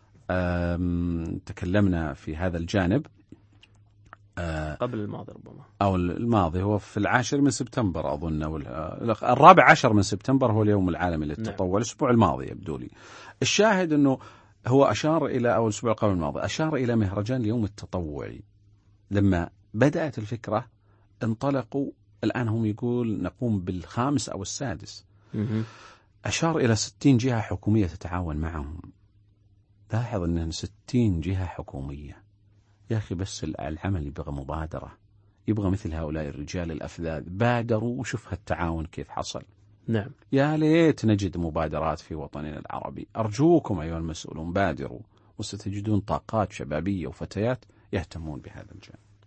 تكلمنا في هذا الجانب. قبل الماضي ربما، أو الماضي هو في 10 من سبتمبر أظن، أو 14 من سبتمبر هو اليوم العالمي للتطوع. نعم. الأسبوع الماضي يبدو لي. الشاهد أنه هو أشار إلى، أو الأسبوع قبل الماضي أشار إلى مهرجان اليوم التطوعي. لما بدأت الفكرة انطلقوا، الآن هم يقول نقوم بالخامس أو السادس. أشار إلى 60 جهة حكومية تتعاون معهم. لاحظ أنهم 60 جهة حكومية. يا أخي بس العمل يبغى مبادرة، يبغى مثل هؤلاء الرجال الأفذاذ بادروا، وشوف هالتعاون كيف حصل. نعم. يا ليت نجد مبادرات في وطننا العربي. أرجوكم أيها المسؤولون بادروا، وستجدون طاقات شبابية وفتيات يهتمون بهذا الجانب.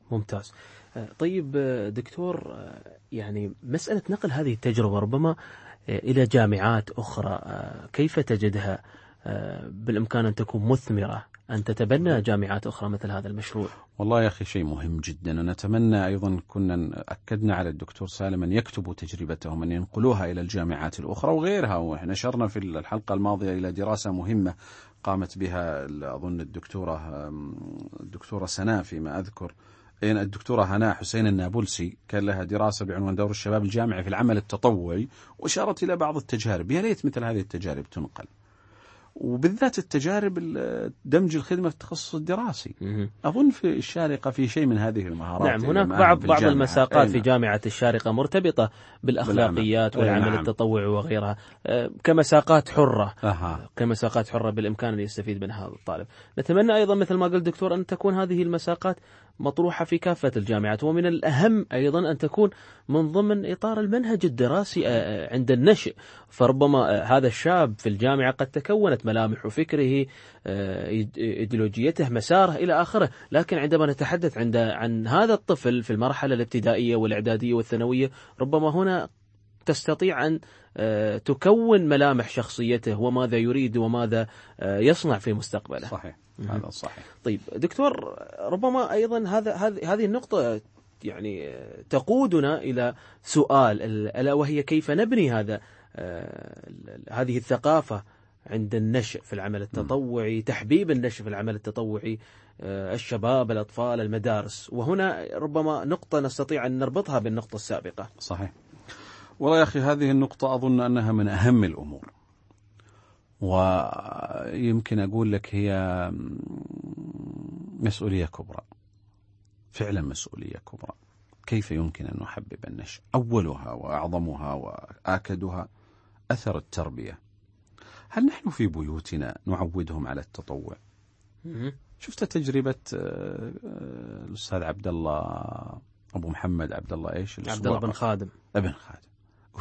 ممتاز. طيب دكتور، يعني مسألة نقل هذه التجربة ربما إلى جامعات أخرى، كيف تجدها؟ بالإمكان أن تكون مثمرة، أن تتبنى جامعات أخرى مثل هذا المشروع؟ والله يا أخي شيء مهم جدا، ونتمنى أيضا كنا أكدنا على الدكتور سالم أن يكتبوا تجربتهم، أن ينقلوها إلى الجامعات الأخرى وغيرها. ونشرنا في الحلقة الماضية إلى دراسة مهمة قامت بها أظن الدكتورة سناء فيما أذكر، الدكتورة هناء حسين النابلسي، كان لها دراسة بعنوان دور الشباب الجامعي في العمل التطوعي، وأشارت إلى بعض التجارب. يا ريت مثل هذه التجارب تنقل، وبالذات التجارب دمج الخدمة في التخصص الدراسي. أظن في الشارقة في شيء من هذه المهارات. نعم، هناك بعض المساقات في جامعة الشارقة مرتبطة بالأخلاقيات والعمل التطوعي وغيرها، كمساقات حرة. كمساقات حرة بالإمكان أن يستفيد منها هذا الطالب. نتمنى أيضا مثل ما قلت دكتور أن تكون هذه المساقات مطروحة في كافة الجامعات، ومن الأهم أيضا أن تكون من ضمن إطار المنهج الدراسي عند النشء. فربما هذا الشاب في الجامعة قد تكونت ملامح فكره، إيديولوجيته، مساره إلى آخره، لكن عندما نتحدث عن هذا الطفل في المرحلة الابتدائية والإعدادية والثانوية، ربما هنا تستطيع أن تكون ملامح شخصيته وماذا يريد وماذا يصنع في مستقبله. صحيح، هذا صحيح. طيب دكتور، ربما أيضا هذه النقطة يعني تقودنا إلى سؤال، ألا وهي كيف نبني هذه الثقافة عند النشء في العمل التطوعي، تحبيب النشء في العمل التطوعي، الشباب، الأطفال، المدارس. وهنا ربما نقطة نستطيع أن نربطها بالنقطة السابقة. صحيح. والله يا أخي هذه النقطة أظن أنها من أهم الأمور، ويمكن أقول لك هي مسؤولية كبرى، فعلا مسؤولية كبرى. كيف يمكن أن نحبب النشء؟ أولها وأعظمها وآكدها أثر التربية. هل نحن في بيوتنا نعودهم على التطوع؟ شفت تجربة الأستاذ عبد الله أبو محمد، عبد الله إيش؟ عبد الله بن خادم. ابن خادم.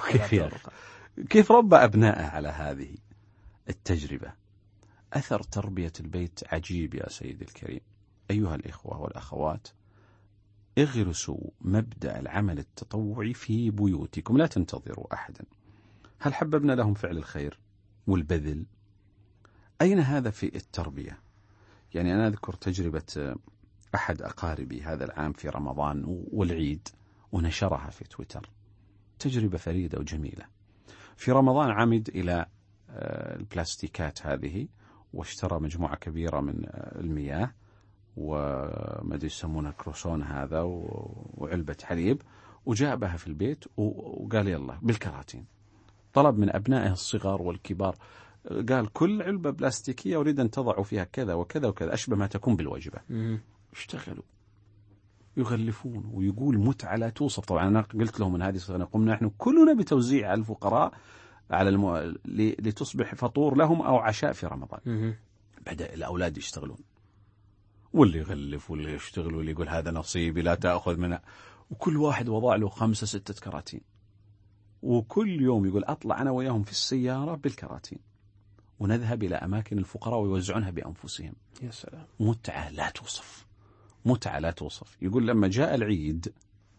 كيف ربى أبنائه على هذه التجربة؟ أثر تربية البيت عجيب يا سيدي الكريم. أيها الإخوة والأخوات، اغرسوا مبدأ العمل التطوعي في بيوتكم، لا تنتظروا أحدا. هل حببنا لهم فعل الخير والبذل؟ أين هذا في التربية؟ يعني أنا أذكر تجربة أحد أقاربي هذا العام في رمضان والعيد، ونشرها في تويتر. تجربة فريدة وجميلة. في رمضان عمد إلى البلاستيكات هذه، واشترى مجموعة كبيرة من المياه، وما يسمونه كروسون هذا، وعلبة حليب، وجاء بها في البيت وقال يلا بالكراتين. طلب من أبنائه الصغار والكبار، قال كل علبة بلاستيكية أريد أن تضعوا فيها كذا وكذا وكذا، أشبه ما تكون بالوجبة. اشتغلوا يغلفون، ويقول متعة لا توصف. طبعا أنا قلت لهم من هذه الصغيرة، قمنا نحن كلنا بتوزيع على الفقراء على لتصبح فطور لهم أو عشاء في رمضان. بدأ الأولاد يشتغلون، واللي يغلف واللي يشتغل واللي يقول هذا نصيبي لا تأخذ منه، وكل واحد وضع له 5-6 كراتين. وكل يوم يقول أطلع أنا وياهم في السيارة بالكراتين، ونذهب إلى أماكن الفقراء ويوزعونها بأنفسهم. يا سلام، متعة لا توصف، متعة لا توصف. يقول لما جاء العيد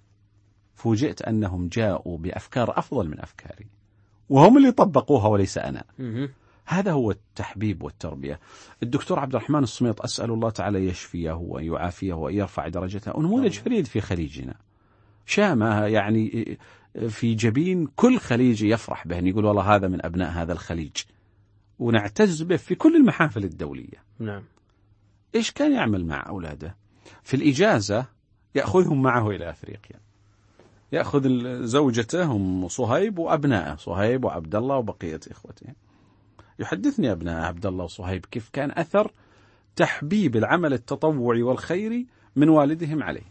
فوجئت أنهم جاءوا بأفكار أفضل من أفكاري، وهم اللي طبقوها وليس أنا. هذا هو التحبيب والتربية. الدكتور عبد الرحمن الصميط، أسأل الله تعالى يشفيه وأن يعافيه وأن يرفع درجته، ونموذج فريد في خليجنا، شامة يعني في جبين كل خليجي يفرح به، يقول والله هذا من أبناء هذا الخليج، ونعتز به في كل المحافل الدولية. نعم. إيش كان يعمل مع أولاده؟ في الإجازة يأخذهم معه إلى أفريقيا، يأخذ زوجته أم صهيب وأبنائه صهيب وعبد الله وبقية إخوته. يحدثني أبناء عبد الله وصهيب كيف كان أثر تحبيب العمل التطوعي والخيري من والدهم عليه،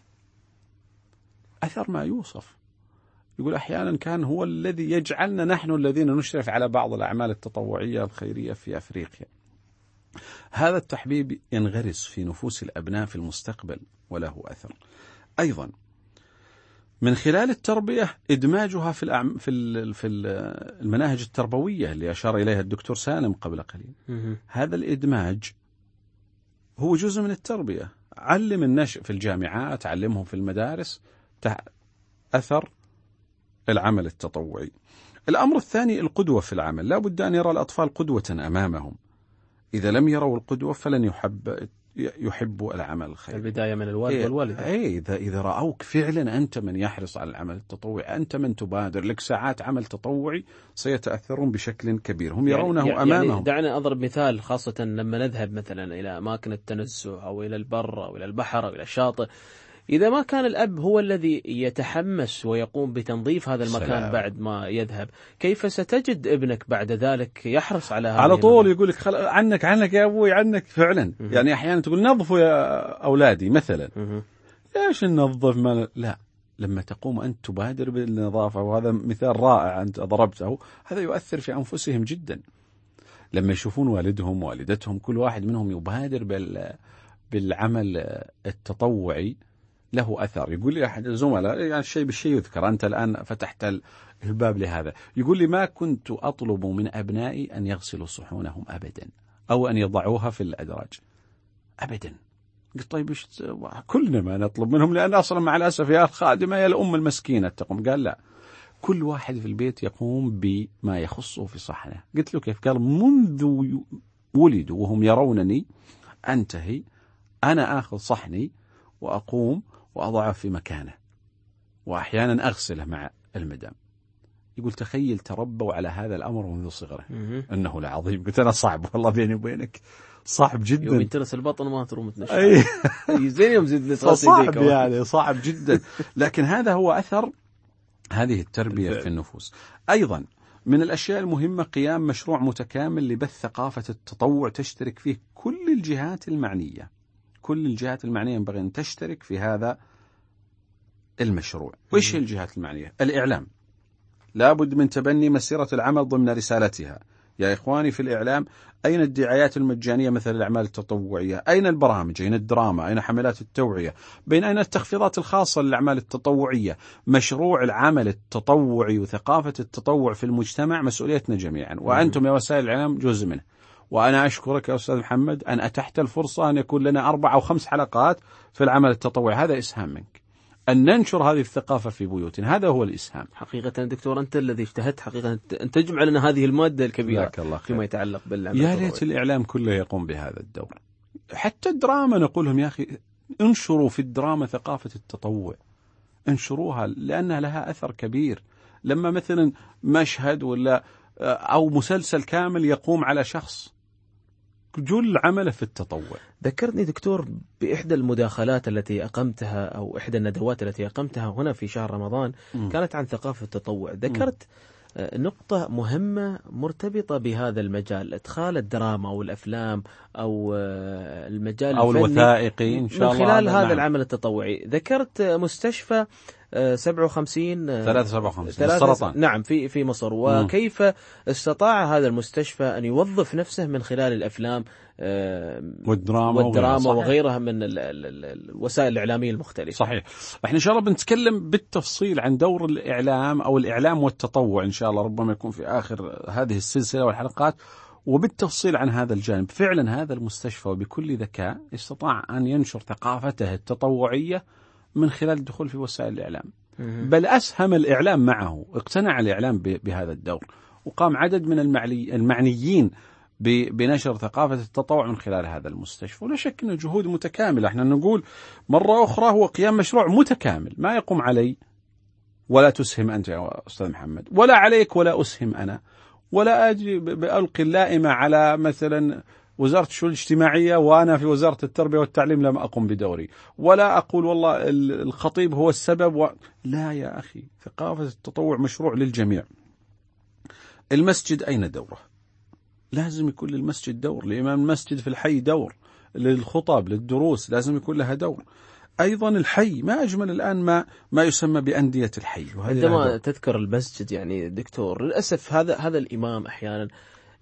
أثر ما يوصف. يقول أحيانا كان هو الذي يجعلنا نحن الذين نشرف على بعض الأعمال التطوعية الخيرية في أفريقيا. هذا التحبيب ينغرس في نفوس الأبناء في المستقبل وله أثر. أيضا من خلال التربية إدماجها في المناهج التربوية اللي أشار إليها الدكتور سالم قبل قليل. هذا الإدماج هو جزء من التربية. علم النشء في الجامعات، علمهم في المدارس أثر العمل التطوعي. الأمر الثاني القدوة في العمل. لا بد أن يرى الأطفال قدوة أمامهم. إذا لم يروا القدوة فلن يحبوا العمل الخير. البداية من الوالد والوالدة. إذا رأوك فعلا أنت من يحرص على العمل التطوعي، أنت من تبادر لك ساعات عمل تطوعي، سيتأثرون بشكل كبير. هم يرونه أمامهم. يعني دعنا أضرب مثال، خاصة لما نذهب مثلا إلى أماكن التنزه أو إلى البر أو إلى البحر أو إلى الشاطئ، إذا ما كان الأب هو الذي يتحمس ويقوم بتنظيف هذا المكان سلام. بعد ما يذهب، كيف ستجد ابنك بعد ذلك يحرص على هذا؟ على طول يقول لك عنك يا أبوي، عنك فعلا. يعني أحيانا تقول نظفوا يا أولادي مثلا. ليش ننظف؟ لا، لما تقوم أنت تبادر بالنظافة، وهذا مثال رائع أنت ضربته، هذا يؤثر في أنفسهم جدا. لما يشوفون والدهم والدتهم كل واحد منهم يبادر بالعمل التطوعي، له أثر. يقول لي أحد الزملاء، يعني الشيء بالشيء يذكر، أنت الآن فتحت الباب لهذا، يقول لي ما كنت أطلب من أبنائي أن يغسلوا صحونهم أبدا، أو أن يضعوها في الأدراج أبدا. قلت طيب كلنا ما نطلب منهم، لأن أصلا مع الأسف يا الخادمة يا الأم المسكينة تقوم. قال لا، كل واحد في البيت يقوم بما يخصه في صحنه. قلت له كيف؟ قال منذ ولدوا وهم يرونني أنتهي، أنا آخذ صحني وأقوم وأضعه في مكانه، وأحيانا أغسله مع المدام. يقول تخيل تربوا على هذا الأمر منذ صغره. إنه لعظيم. قلت أنا صعب والله بيني وبينك، صعب جدا. يوم ينترس البطن ما تروم تنشف. زين يوم زد صعب يعني، صعب جدا. لكن هذا هو أثر هذه التربية في النفوس. أيضا من الأشياء المهمة قيام مشروع متكامل لبث ثقافة التطوع تشترك فيه كل الجهات المعنية. كل الجهات المعنية ينبغي أن تشترك في هذا المشروع. وإيش هي الجهات المعنية؟ الإعلام لابد من تبني مسيرة العمل ضمن رسالتها. يا إخواني في الإعلام، أين الدعايات المجانية مثل الأعمال التطوعية؟ أين البرامج؟ أين الدراما؟ أين حملات التوعية؟ أين التخفيضات الخاصة للأعمال التطوعية؟ مشروع العمل التطوعي وثقافة التطوع في المجتمع مسؤوليتنا جميعا، وأنتم يا وسائل الإعلام جزء منه. وأنا أشكرك يا أستاذ محمد أن أتحت الفرصة أن يكون لنا 4 أو 5 حلقات في العمل التطوعي. هذا إسهام منك أن ننشر هذه الثقافة في بيوتنا. هذا هو الإسهام. حقيقة دكتور أنت الذي اجتهدت حقيقة أن تجمع لنا هذه المادة الكبيرة فيما يتعلق بالعمل التطوعي. يا ليت الإعلام كله يقوم بهذا الدور. حتى الدراما نقول لهم يا أخي انشروا في الدراما ثقافة التطوع، انشروها لأنها لها أثر كبير. لما مثلا مشهد ولا أو مسلسل كامل يقوم على شخص جل عمله في التطوع. ذكرتني دكتور بإحدى المداخلات التي أقمتها أو إحدى الندوات التي أقمتها هنا في شهر رمضان كانت عن ثقافة التطوع. ذكرت نقطة مهمة مرتبطة بهذا المجال، إدخال الدراما أو الأفلام أو المجال أو الوثائقي إن شاء الله من خلال هذا العمل التطوعي. ذكرت مستشفى 53 السرطان نعم في مصر، وكيف استطاع هذا المستشفى أن يوظف نفسه من خلال الأفلام والدراما وغيرها من الوسائل الإعلامية المختلفة. صحيح. احنا إن شاء الله بنتكلم بالتفصيل عن دور الإعلام أو الإعلام والتطوع إن شاء الله، ربما يكون في آخر هذه السلسلة والحلقات، وبالتفصيل عن هذا الجانب. فعلا هذا المستشفى وبكل ذكاء استطاع أن ينشر ثقافته التطوعية من خلال الدخول في وسائل الإعلام، بل أسهم الإعلام معه، اقتنع الإعلام بهذا الدور، وقام عدد من المعنيين بنشر ثقافة التطوع من خلال هذا المستشفى. ولا شك أنه جهود متكاملة. احنا نقول مرة أخرى هو قيام مشروع متكامل، ما يقوم علي ولا تسهم أنت يا أستاذ محمد، ولا عليك ولا أسهم أنا، ولا أجي بألقي اللائمة على مثلا وزارة الشؤون الاجتماعية وأنا في وزارة التربية والتعليم لم أقم بدوري، ولا أقول والله الخطيب هو السبب لا يا أخي، ثقافة التطوع مشروع للجميع. المسجد أين دوره؟ لازم يكون للمسجد دور، لإمام المسجد في الحي دور، للخطب للدروس لازم يكون لها دور. أيضا الحي، ما أجمل الآن ما يسمى بأندية الحي. عندما تذكر المسجد يعني دكتور، للأسف هذا الإمام أحيانا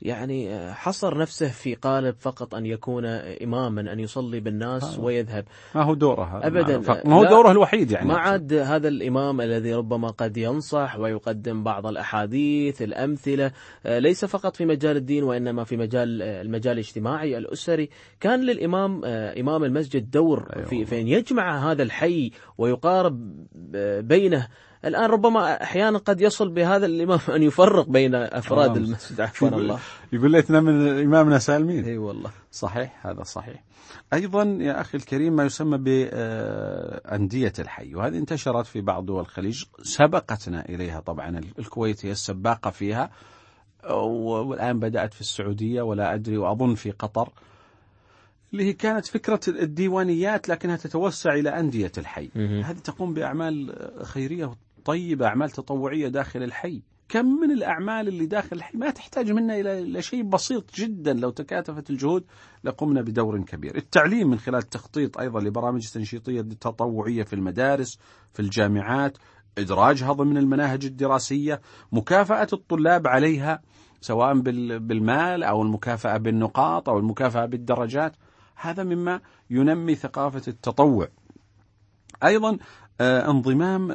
يعني حصر نفسه في قالب فقط أن يكون إماما، أن يصلي بالناس ويذهب. ما هو دوره هذا أبدا، ما هو دوره الوحيد يعني. ما عاد هذا الإمام الذي ربما قد ينصح ويقدم بعض الأحاديث الأمثلة، ليس فقط في مجال الدين وإنما في المجال الاجتماعي الأسري. كان للإمام إمام المسجد دور في أن يجمع هذا الحي ويقارب بينه. الآن ربما أحيانا قد يصل بهذا الإمام أن يفرق بين أفراد المسجد. عفوا الله، يقول ليتنا من إمامنا سالمين. أي والله، صحيح، هذا صحيح. أيضا يا أخي الكريم ما يسمى بأندية الحي، وهذه انتشرت في بعض دول الخليج، سبقتنا إليها طبعا الكويت هي السباقة فيها، والآن بدأت في السعودية ولا أدري، وأظن في قطر، اللي هي كانت فكرة الديوانيات لكنها تتوسع إلى أندية الحي. هذه تقوم بأعمال خيرية طيبة، أعمال تطوعية داخل الحي. كم من الأعمال اللي داخل الحي ما تحتاج منا إلى شيء بسيط جدا، لو تكاتفت الجهود لقمنا بدور كبير. التعليم من خلال التخطيط أيضا لبرامج تنشيطية تطوعية في المدارس، في الجامعات، إدراجها ضمن المناهج الدراسية، مكافأة الطلاب عليها سواء بالمال أو المكافأة بالنقاط أو المكافأة بالدرجات. هذا مما ينمي ثقافة التطوع. أيضا انضمام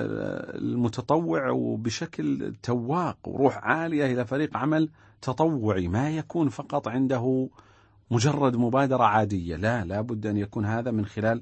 المتطوع وبشكل تواق وروح عالية إلى فريق عمل تطوعي، ما يكون فقط عنده مجرد مبادرة عادية، لا بد أن يكون هذا من خلال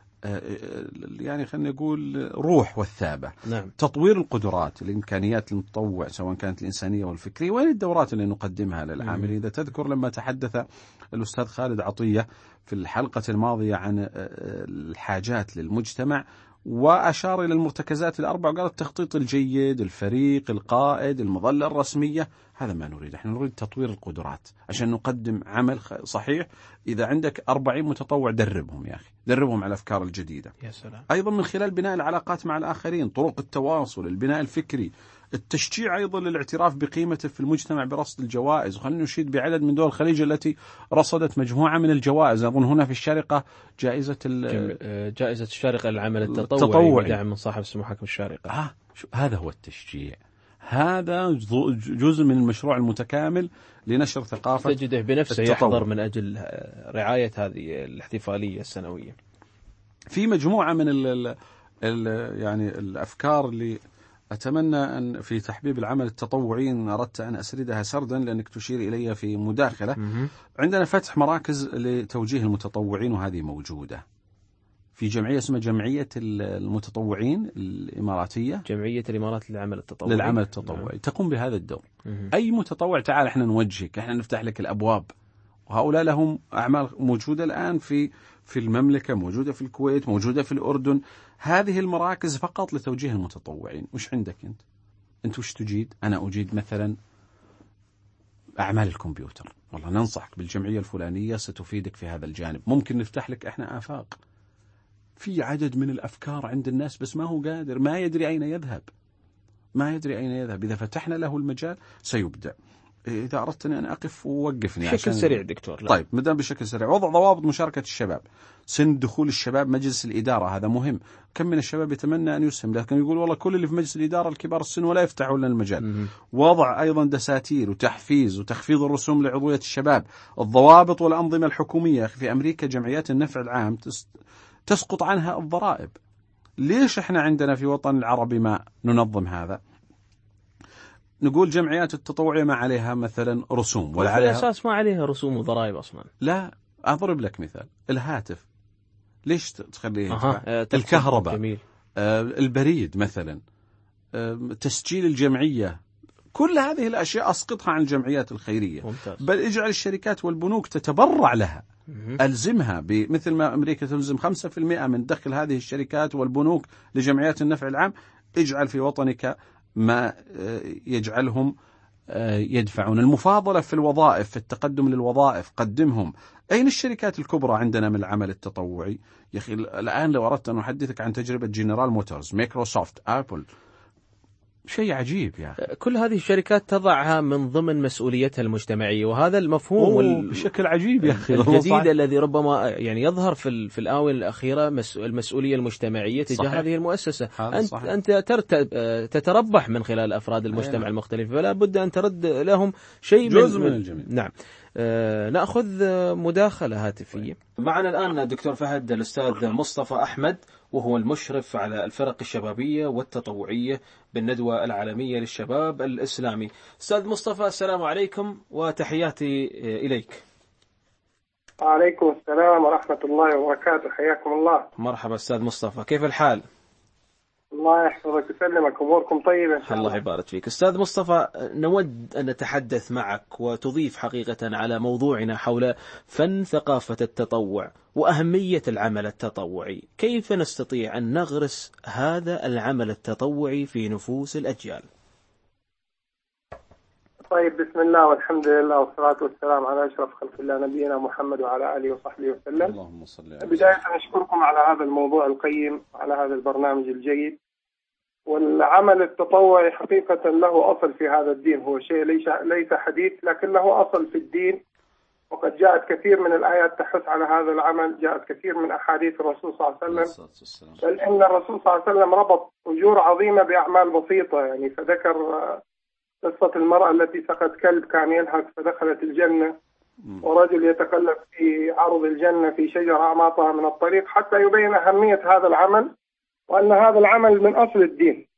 يعني خلينا نقول روح والثابة. نعم. تطوير القدرات، الإمكانيات المتطوع سواء كانت الإنسانية والفكرية، وين الدورات اللي نقدمها للعاملين. إذا تذكر لما تحدث الأستاذ خالد عطية في الحلقة الماضية عن الحاجات للمجتمع، وأشار إلى المرتكزات الأربع وقال التخطيط الجيد، الفريق، القائد، المظلة الرسمية، هذا ما نريد. احنا نريد تطوير القدرات عشان نقدم عمل صحيح. إذا عندك 40 متطوع دربهم يا أخي، دربهم على الأفكار الجديدة. يا سلام. أيضا من خلال بناء العلاقات مع الآخرين، طرق التواصل، البناء الفكري، التشجيع أيضا للاعتراف بقيمته في المجتمع برصد الجوائز. وخلينا نشيد بعدد من دول الخليج التي رصدت مجموعة من الجوائز. أظن هنا في الشارقة جائزة الشارقة للعمل التطوعي بدعم من صاحب سمو حكم الشارقة. هذا هو التشجيع، هذا جزء من المشروع المتكامل لنشر ثقافة. تجده بنفسه يحضر من أجل رعاية هذه الاحتفالية السنوية. في مجموعة من يعني الأفكار اللي أتمنى أن في تحبيب العمل التطوعي إن أردت أن أسردها سردا لأنك تشير إلي في مداخلة. عندنا فتح مراكز لتوجيه المتطوعين، وهذه موجودة في جمعية اسمها جمعية المتطوعين الإماراتية، جمعية الإمارات للعمل التطوعي تقوم بهذا الدور. أي متطوع تعال احنا نوجهك، احنا نفتح لك الأبواب. وهؤلاء لهم أعمال موجودة الآن في المملكة، موجودة في الكويت، موجودة في الأردن. هذه المراكز فقط لتوجيه المتطوعين. وش عندك أنت وش تجيد؟ أنا أجيد مثلا أعمال الكمبيوتر، والله ننصحك بالجمعية الفلانية ستفيدك في هذا الجانب. ممكن نفتح لك إحنا آفاق. في عدد من الأفكار عند الناس بس ما هو قادر، ما يدري أين يذهب. إذا فتحنا له المجال سيبدع. إذا أردتني أن أقف ووقفني بشكل سريع دكتور. طيب مدام بشكل سريع، وضع ضوابط مشاركة الشباب، سن دخول الشباب مجلس الإدارة، هذا مهم. كم من الشباب يتمنى أن يسهم لكن يقول والله كل اللي في مجلس الإدارة الكبار السن ولا يفتحوا لنا المجال. وضع أيضا دساتير وتحفيز وتخفيض الرسوم لعضوية الشباب، الضوابط والأنظمة الحكومية. في أمريكا جمعيات النفع العام تسقط عنها الضرائب. ليش احنا عندنا في وطن العربي ما ننظم هذا؟ نقول جمعيات التطوعية ما عليها مثلا رسوم ولا عليها أساس ما عليها رسوم وضرائب أصلا. لا، أضرب لك مثال، الهاتف ليش تخليه الكهرباء، جميل. البريد مثلا، تسجيل الجمعية، كل هذه الأشياء أسقطها عن الجمعيات الخيرية. ممتاز. بل اجعل الشركات والبنوك تتبرع لها. ألزمها مثل ما أمريكا تلزم 5% من دخل هذه الشركات والبنوك لجمعيات النفع العام. اجعل في وطنك ما يجعلهم يدفعون. المفاضلة في الوظائف، في التقدم للوظائف قدمهم. أين الشركات الكبرى عندنا من العمل التطوعي؟ يا أخي الآن لو أردت أن أحدثك عن تجربة جنرال موتورز، مايكروسوفت، أبل، شيء عجيب يا أخي. كل هذه الشركات تضعها من ضمن مسؤوليتها المجتمعية، وهذا المفهوم بشكل عجيب يا أخي الجديد الذي ربما يعني يظهر في الآونة الأخيرة، المسؤولية المجتمعية تجاه هذه المؤسسة. أنت تتربح من خلال أفراد المجتمع المختلف، فلا بد أن ترد لهم شيء جزء من الجميع. نعم. نأخذ مداخلة هاتفية. معنا الآن دكتور فهد الأستاذ مصطفى أحمد، وهو المشرف على الفرق الشبابية والتطوعية بالندوة العالمية للشباب الإسلامي. أستاذ مصطفى، السلام عليكم وتحياتي إليك. وعليكم السلام ورحمة الله وبركاته، حياكم الله. مرحبا أستاذ مصطفى، كيف الحال؟ الله يحفظك ويسلمك، أموركم طيبة؟ الله يبارك فيك. أستاذ مصطفى، نود أن نتحدث معك وتضيف حقيقة على موضوعنا حول فن ثقافة التطوع وأهمية العمل التطوعي. كيف نستطيع أن نغرس هذا العمل التطوعي في نفوس الأجيال؟ طيب، بسم الله والحمد لله والصلاة والسلام على أشرف خلق الله نبينا محمد وعلى آله وصحبه وسلم. اللهم صل على بداية أشكركم على هذا الموضوع القيم وعلى هذا البرنامج الجيد. والعمل التطوعي حقيقة له أصل في هذا الدين، هو شيء ليس حديث لكن له أصل في الدين، وقد جاءت كثير من الآيات تحث على هذا العمل، جاءت كثير من أحاديث الرسول صلى الله عليه وسلم، بل إن الرسول صلى الله عليه وسلم ربط أجور عظيمة بأعمال بسيطة، يعني فذكر قصة المرأة التي سقت كلب كان يلهث فدخلت الجنة، ورجل يتقلب في عرض الجنة في شجرة أعماطها من الطريق، حتى يبين أهمية هذا العمل وأن هذا العمل من أصل الدين.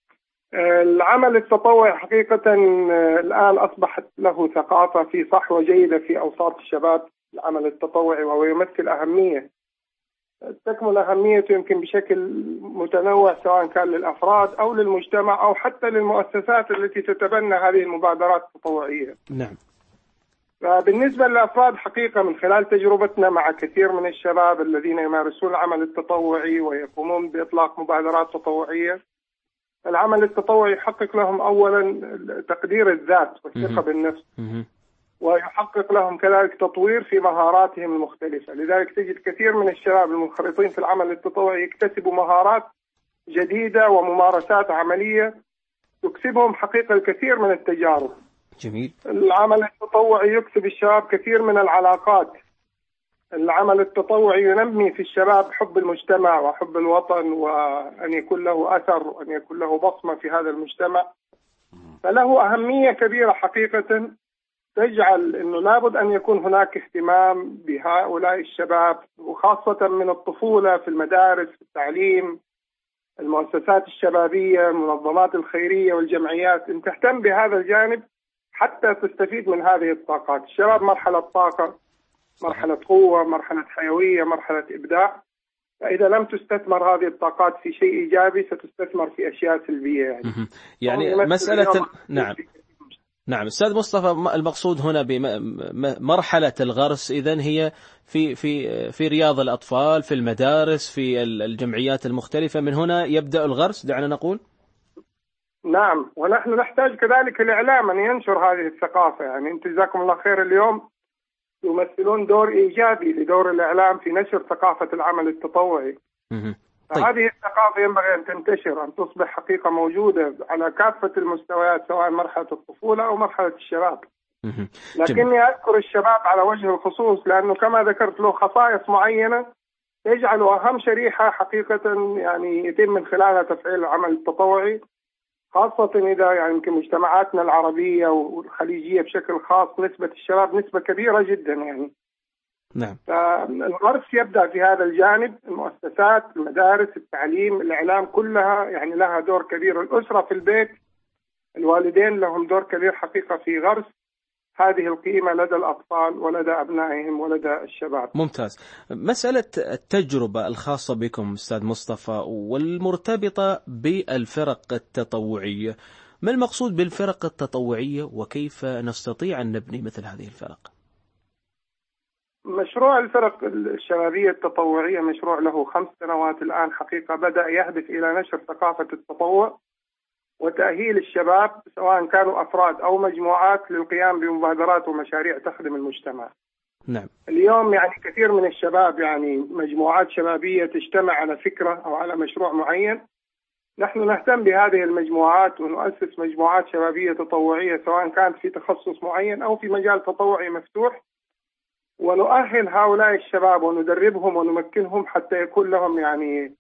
العمل التطوعي حقيقة الآن أصبحت له ثقافة في صحوة جيدة في أوساط الشباب، العمل التطوعي، وهو يمثل أهمية تكمن أهميته يمكن بشكل متنوع، سواء كان للأفراد أو للمجتمع أو حتى للمؤسسات التي تتبنى هذه المبادرات التطوعية. نعم. فبالنسبة للأفراد حقيقة من خلال تجربتنا مع كثير من الشباب الذين يمارسون العمل التطوعي ويقومون بإطلاق مبادرات تطوعية، العمل التطوعي يحقق لهم أولا تقدير الذات والثقة بالنفس، ويحقق لهم كذلك تطوير في مهاراتهم المختلفة. لذلك تجد كثير من الشباب المنخرطين في العمل التطوعي يكتسبوا مهارات جديدة وممارسات عملية تكسبهم حقيقة الكثير من التجارب. جميل. العمل التطوعي يكسب الشباب كثير من العلاقات. العمل التطوعي ينمي في الشباب حب المجتمع وحب الوطن، وأن يكون له أثر وأن يكون له بصمة في هذا المجتمع، فله أهمية كبيرة حقيقة تجعل أنه لابد أن يكون هناك اهتمام بهؤلاء الشباب، وخاصة من الطفولة في المدارس، في التعليم، المؤسسات الشبابية، المنظمات الخيرية والجمعيات، أن تهتم بهذا الجانب حتى تستفيد من هذه الطاقات. الشباب مرحلة طاقة، مرحلة قوة، مرحلة حيوية، مرحلة إبداع، فإذا لم تستثمر هذه الطاقات في شيء إيجابي ستستثمر في أشياء سلبية. يعني مسألة نعم أستاذ مصطفى، المقصود هنا بمرحلة الغرس إذن هي في رياض الأطفال، في المدارس، في الجمعيات المختلفة، من هنا يبدأ الغرس دعنا نقول. نعم، ونحن نحتاج كذلك الإعلام أن ينشر هذه الثقافة. يعني أنتم جزاكم الله خير اليوم يمثلون دور إيجابي لدور الإعلام في نشر ثقافة العمل التطوعي. طيب. هذه الثقافة ينبغي أن تنتشر، أن تصبح حقيقة موجودة على كافة المستويات، سواء مرحلة الطفولة أو مرحلة الشباب. لكني أذكر الشباب على وجه الخصوص لأنه كما ذكرت له خصائص معينة تجعله أهم شريحة حقيقة يعني يتم من خلالها تفعيل العمل التطوعي، خاصة إذا يعني يمكن مجتمعاتنا العربية والخليجية بشكل خاص نسبة الشباب نسبة كبيرة جدا يعني. نعم. فالغرس يبدأ في هذا الجانب، المؤسسات، المدارس، التعليم، الإعلام، كلها يعني لها دور كبير. الأسرة في البيت، الوالدين لهم دور كبير حقيقة في غرس هذه القيمة لدى الأطفال ولدى أبنائهم ولدى الشباب. ممتاز. مسألة التجربة الخاصة بكم أستاذ مصطفى والمرتبطة بالفرق التطوعية، ما المقصود بالفرق التطوعية وكيف نستطيع أن نبني مثل هذه الفرق؟ مشروع الفرق الشبابية التطوعية مشروع له 5 سنوات الآن حقيقة، بدأ يهدف إلى نشر ثقافة التطوع وتأهيل الشباب سواء كانوا أفراد أو مجموعات للقيام بمبادرات ومشاريع تخدم المجتمع. نعم. اليوم يعني كثير من الشباب يعني مجموعات شبابية تجتمع على فكرة أو على مشروع معين، نحن نهتم بهذه المجموعات ونؤسس مجموعات شبابية تطوعية سواء كانت في تخصص معين أو في مجال تطوعي مفتوح، ونؤهل هؤلاء الشباب وندربهم ونمكنهم حتى يكون لهم يعني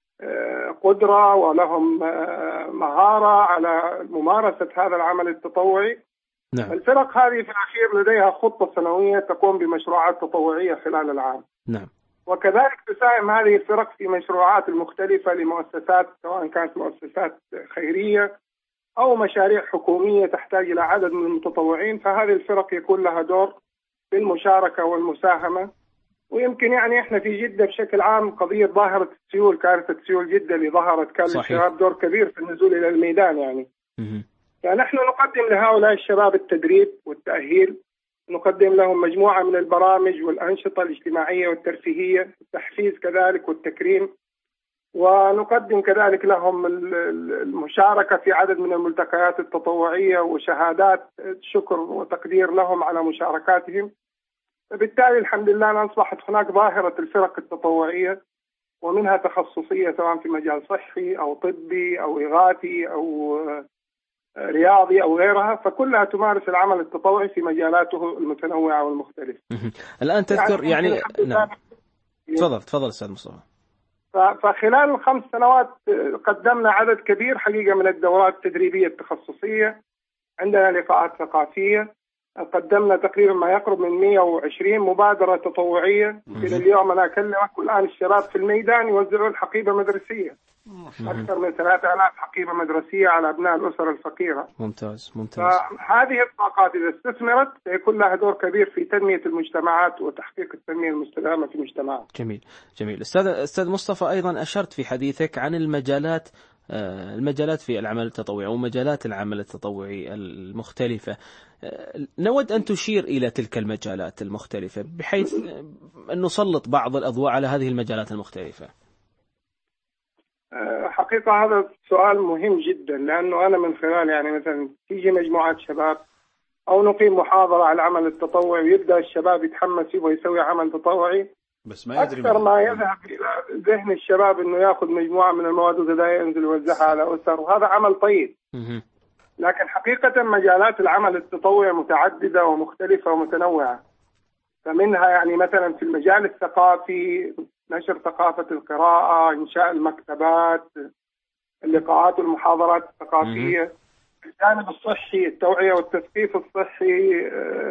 قدرة ولهم مهارة على ممارسة هذا العمل التطوعي. نعم. الفرق هذه في الأخير لديها خطة سنوية تقوم بمشروعات تطوعية خلال العام. نعم. وكذلك تساهم هذه الفرق في مشروعات المختلفة لمؤسسات سواء كانت مؤسسات خيرية أو مشاريع حكومية تحتاج إلى عدد من المتطوعين، فهذه الفرق يكون لها دور في المشاركة والمساهمة. ويمكن يعني إحنا في جدة بشكل عام قضية ظاهرة السيول، كارثة السيول جدة اللي ظهرت كان للشباب دور كبير في النزول إلى الميدان يعني. فنحن نقدم لهؤلاء الشباب التدريب والتأهيل، نقدم لهم مجموعة من البرامج والأنشطة الاجتماعية والترفيهية، التحفيز كذلك والتكريم، ونقدم كذلك لهم المشاركة في عدد من الملتقيات التطوعية وشهادات شكر وتقدير لهم على مشاركاتهم. فبالتالي الحمد لله أصبحت هناك ظاهرة الفرق التطوعية، ومنها تخصصية سواء في مجال صحي أو طبي أو إغاثي أو رياضي أو غيرها، فكلها تمارس العمل التطوعي في مجالاته المتنوعة والمختلفة. الآن تذكر يعني نعم. تفضل أستاذ مصطفى. فخلال ال5 سنوات قدمنا عدد كبير حقيقة من الدورات التدريبية التخصصية، عندنا لقاءات ثقافية، قدمنا تقريبا ما يقرب من 120 مبادرة تطوعية. إلى اليوم أنا أكلمك والآن الشباب في الميدان يوزعون حقيبة مدرسية، أكثر من 3000 حقيبة مدرسية على أبناء الأسر الفقيرة. ممتاز. فهذه الطاقات إذا استثمرت سيكون لها دور كبير في تنمية المجتمعات وتحقيق التنمية المستدامة في المجتمعات. جميل. أستاذ مصطفى، أيضا أشرت في حديثك عن المجالات في العمل التطوعي ومجالات العمل التطوعي المختلفة. نود أن تشير إلى تلك المجالات المختلفة بحيث أن نسلط بعض الأضواء على هذه المجالات المختلفة. حقيقة هذا سؤال مهم جدا، لأنه أنا من خلال يعني مثلا تيجي مجموعات شباب أو نقيم محاضرة على العمل التطوعي ويبدأ الشباب يتحمس يبغى يسوي عمل تطوعي، بس ما يدري أكثر ما يذهب إلى ذهن الشباب إنه يأخذ مجموعة من المواد الغذائية ينزل يوزعها على أسر، وهذا عمل طيب. لكن حقيقة مجالات العمل التطوعي متعددة ومختلفة ومتنوعة. فمنها يعني مثلا في المجال الثقافي نشر ثقافة القراءة، إنشاء المكتبات، اللقاءات والمحاضرات الثقافية. الجانب الصحي التوعية والتثقيف الصحي،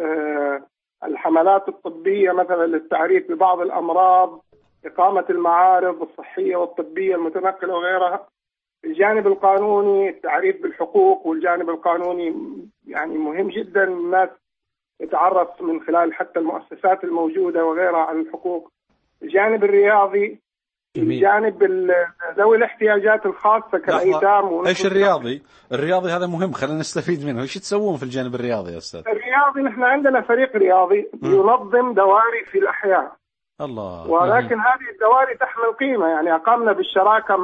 الحملات الطبية مثلا للتعريف ببعض الأمراض، إقامة المعارض الصحية والطبية المتنقلة وغيرها. الجانب القانوني التعريف بالحقوق، والجانب القانوني يعني مهم جدا الناس يتعرف من خلال حتى المؤسسات الموجودة وغيرها عن الحقوق. الجانب الرياضي، الجانب ذوي الاحتياجات الخاصة كالأيتام. ايش الرياضي هذا مهم، خلينا نستفيد منه. ايش تسوون في الجانب الرياضي يا أستاذ؟ الرياضي نحن عندنا فريق رياضي ينظم دواري في الأحياء. الله. ولكن هذه الدواري تحمل قيمة، يعني أقمنا بالشراكة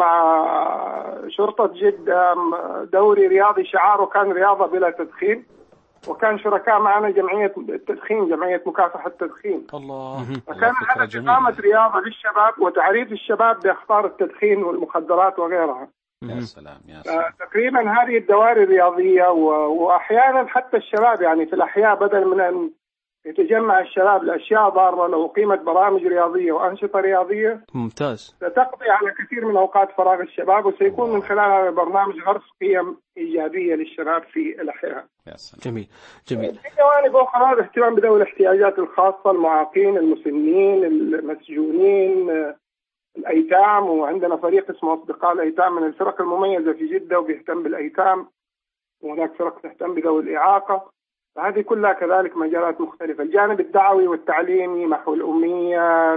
مع شرطة جدة دوري رياضي شعاره كان رياضة بلا تدخين، وكان شركاء معنا جمعية التدخين، جمعية مكافحة التدخين. الله. فكان هذا إقامة رياضة للشباب وتعريف الشباب بأخطار التدخين والمخدرات وغيرها. يا سلام يا سلام. تقريبا هذه الدواري الرياضية وأحيانا حتى الشباب يعني في الأحياء بدل من أن يتجمع الشباب لأشياء ضارة لو قيمة برامج رياضية وأنشطة رياضية ممتاز ستقضي على كثير من أوقات فراغ الشباب، وسيكون من خلال هذا البرنامج غرس قيم إيجابية للشباب في الأحياء. جميل. في جوانب أخرى الاهتمام بذوي الاحتياجات الخاصة، المعاقين، المسنين، المسجونين، الأيتام. وعندنا فريق اسمه أصدقاء الأيتام من الفرق المميزة في جدة وبيهتم بالأيتام، وهناك فرق تهتم بذوي الإعاقة. فهذه كلها كذلك مجالات مختلفة. الجانب الدعوي والتعليمي، محو الأمية،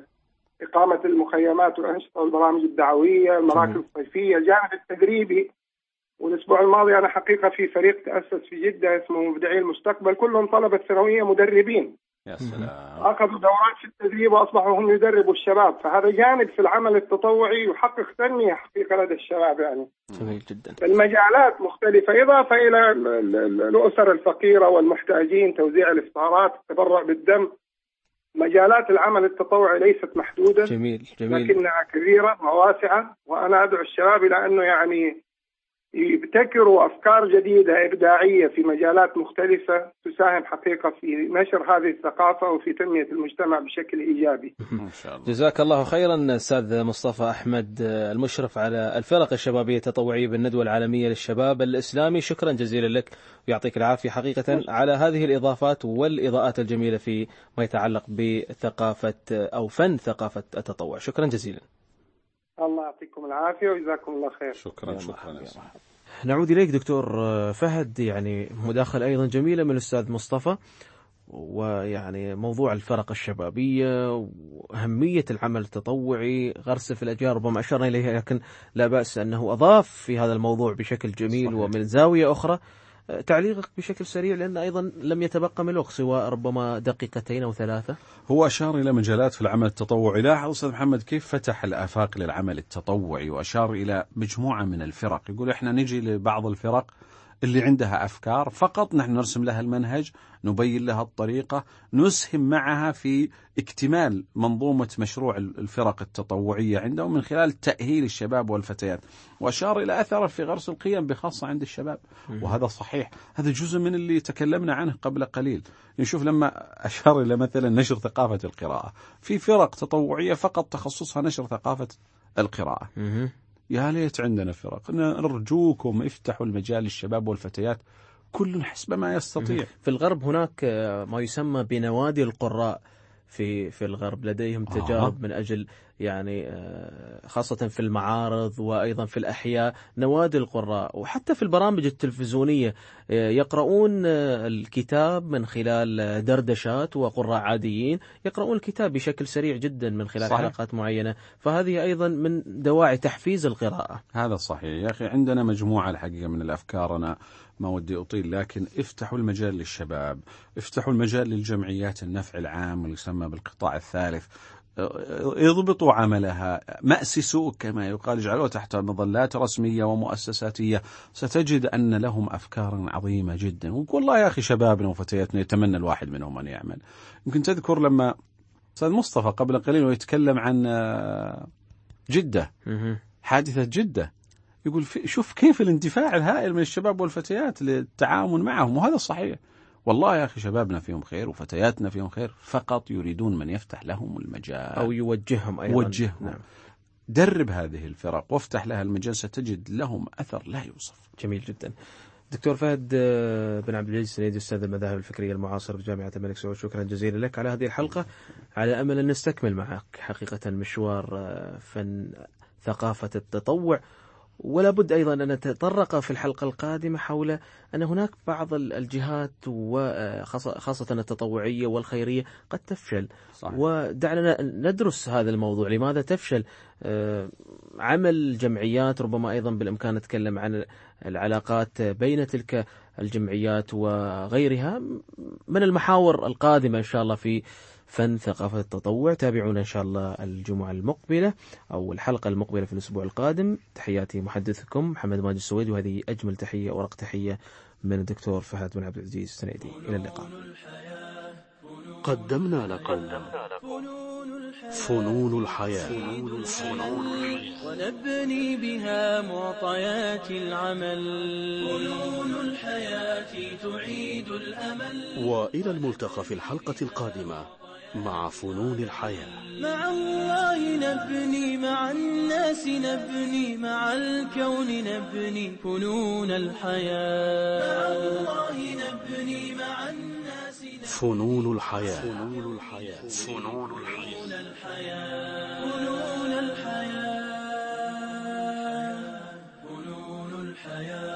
إقامة المخيمات والأنشطة والبرامج الدعوية، المراكز الصيفية، الجانب التدريبي. والأسبوع الماضي أنا حقيقة في فريق تأسس في جدة اسمه مبدعي المستقبل، كلهم طلبة ثانوية مدربين. يا سلام. أخذوا دورات في التدريب وأصبحوا هم يدربوا الشباب. فهذا جانب في العمل التطوعي يحقق تنمية حقيقة لدى الشباب يعني. جميل جدا. المجالات مختلفة، إضافة إلى الأسر الفقيرة والمحتاجين، توزيع الإفطارات، التبرع بالدم. مجالات العمل التطوعي ليست محدودة، جميل. لكنها كبيرة وواسعة. وأنا أدعو الشباب إلى أنه يعني يبتكروا أفكار جديدة إبداعية في مجالات مختلفة تساهم حقيقة في نشر هذه الثقافة وفي تنمية المجتمع بشكل إيجابي. إن شاء الله. جزاك الله خيرا أستاذ مصطفى أحمد، المشرف على الفرق الشبابية التطوعية بالندوة العالمية للشباب الإسلامي. شكرا جزيلا لك ويعطيك العافية حقيقة على هذه الإضافات والإضاءات الجميلة في ما يتعلق بثقافة أو فن ثقافة التطوع. شكرا جزيلا. الله يعطيكم العافية وجزاكم الله خير. شكرا. نعود إليك دكتور فهد، يعني مداخلة أيضا جميلة من الأستاذ مصطفى، ويعني موضوع الفرق الشبابية وأهمية العمل التطوعي، غرس في الأجيال ربما أشرنا إليها، لكن لا بأس أنه أضاف في هذا الموضوع بشكل جميل. صحيح. ومن زاوية أخرى تعليقك بشكل سريع، لأن أيضا لم يتبقى من الوقت سوى ربما دقيقتين أو ثلاثة. هو أشار إلى مجالات في العمل التطوعي. لاحظ أستاذ محمد كيف فتح الآفاق للعمل التطوعي، وأشار إلى مجموعة من الفرق. يقول إحنا نجي لبعض الفرق اللي عندها أفكار فقط، نحن نرسم لها المنهج، نبين لها الطريقة، نسهم معها في اكتمال منظومة مشروع الفرق التطوعية عندهم من خلال تأهيل الشباب والفتيات. وأشار إلى أثره في غرس القيم بخاصة عند الشباب، وهذا صحيح. هذا جزء من اللي تكلمنا عنه قبل قليل. نشوف لما أشار إلى مثلا نشر ثقافة القراءة، في فرق تطوعية فقط تخصصها نشر ثقافة القراءة. يا ليت عندنا فرق. نرجوكم افتحوا المجال للشباب والفتيات، كل حسب ما يستطيع. في الغرب هناك ما يسمى بنوادي القراء. في الغرب لديهم تجارب من أجل يعني خاصة في المعارض وأيضا في الأحياء نوادي القراء، وحتى في البرامج التلفزيونية يقرؤون الكتاب من خلال دردشات، وقراء عاديين يقرؤون الكتاب بشكل سريع جدا من خلال صحيح. حلقات معينة. فهذه أيضا من دواعي تحفيز القراءة. هذا صحيح يا أخي. عندنا مجموعة الحقيقة من الأفكار، أنا ما ودي أطيل، لكن افتحوا المجال للشباب، افتحوا المجال للجمعيات النفع العام اللي يسمى بالقطاع الثالث، يضبطوا عملها، مأسسوا كما يقال، اجعلوها تحت مظلات رسمية ومؤسساتية. ستجد أن لهم أفكار عظيمة جدا. والله يا أخي شبابنا وفتياتنا يتمنى الواحد منهم أن يعمل. يمكن تذكر لما أستاذ مصطفى قبل قليل ويتكلم عن جدة، حادثة جدة، يقول شوف كيف الاندفاع الهائل من الشباب والفتيات للتعامل معهم. وهذا صحيح. والله يا أخي شبابنا فيهم خير وفتياتنا فيهم خير، فقط يريدون من يفتح لهم المجال أو يوجههم أيضا. وجههم. نعم. درب هذه الفرق وافتح لها المجال، ستجد لهم أثر لا يوصف. جميل جدا. دكتور فهد بن عبد العزيز السنيدي، أستاذ المذاهب الفكرية المعاصرة بجامعة الملك سعود، شكرا جزيلا لك على هذه الحلقة. على أمل أن نستكمل معك حقيقة مشوار فن ثقافة التطوع، ولا بد أيضا أن نتطرق في الحلقة القادمة حول أن هناك بعض الجهات وخاصة التطوعية والخيرية قد تفشل. صحيح. ودعنا ندرس هذا الموضوع، لماذا تفشل. عمل جمعيات ربما أيضا بالإمكان نتكلم عن العلاقات بين تلك الجمعيات وغيرها من المحاور القادمة إن شاء الله في فن ثقافة التطوع. تابعونا إن شاء الله الجمعة المقبلة أو الحلقة المقبلة في الأسبوع القادم. تحياتي محدثكم محمد ماجد السويدي، وهذه أجمل تحية ورق تحية من الدكتور فهد بن عبد العزيز السنيدي. إلى اللقاء. قدمنا لكم فنون الحياة. ونبني بها معطيات العمل. فنون الحياة تعيد الأمل. وإلى الملتقى في الحلقة القادمة مع فنون الحياة. مع الله نبني، مع الناس نبني، مع الكون نبني فنون الحياة. مع الله نبني، مع الناس نبني فنون الحياة. فنون الحياة. فنون الحياة. فنون الحياة. فنون الحياة.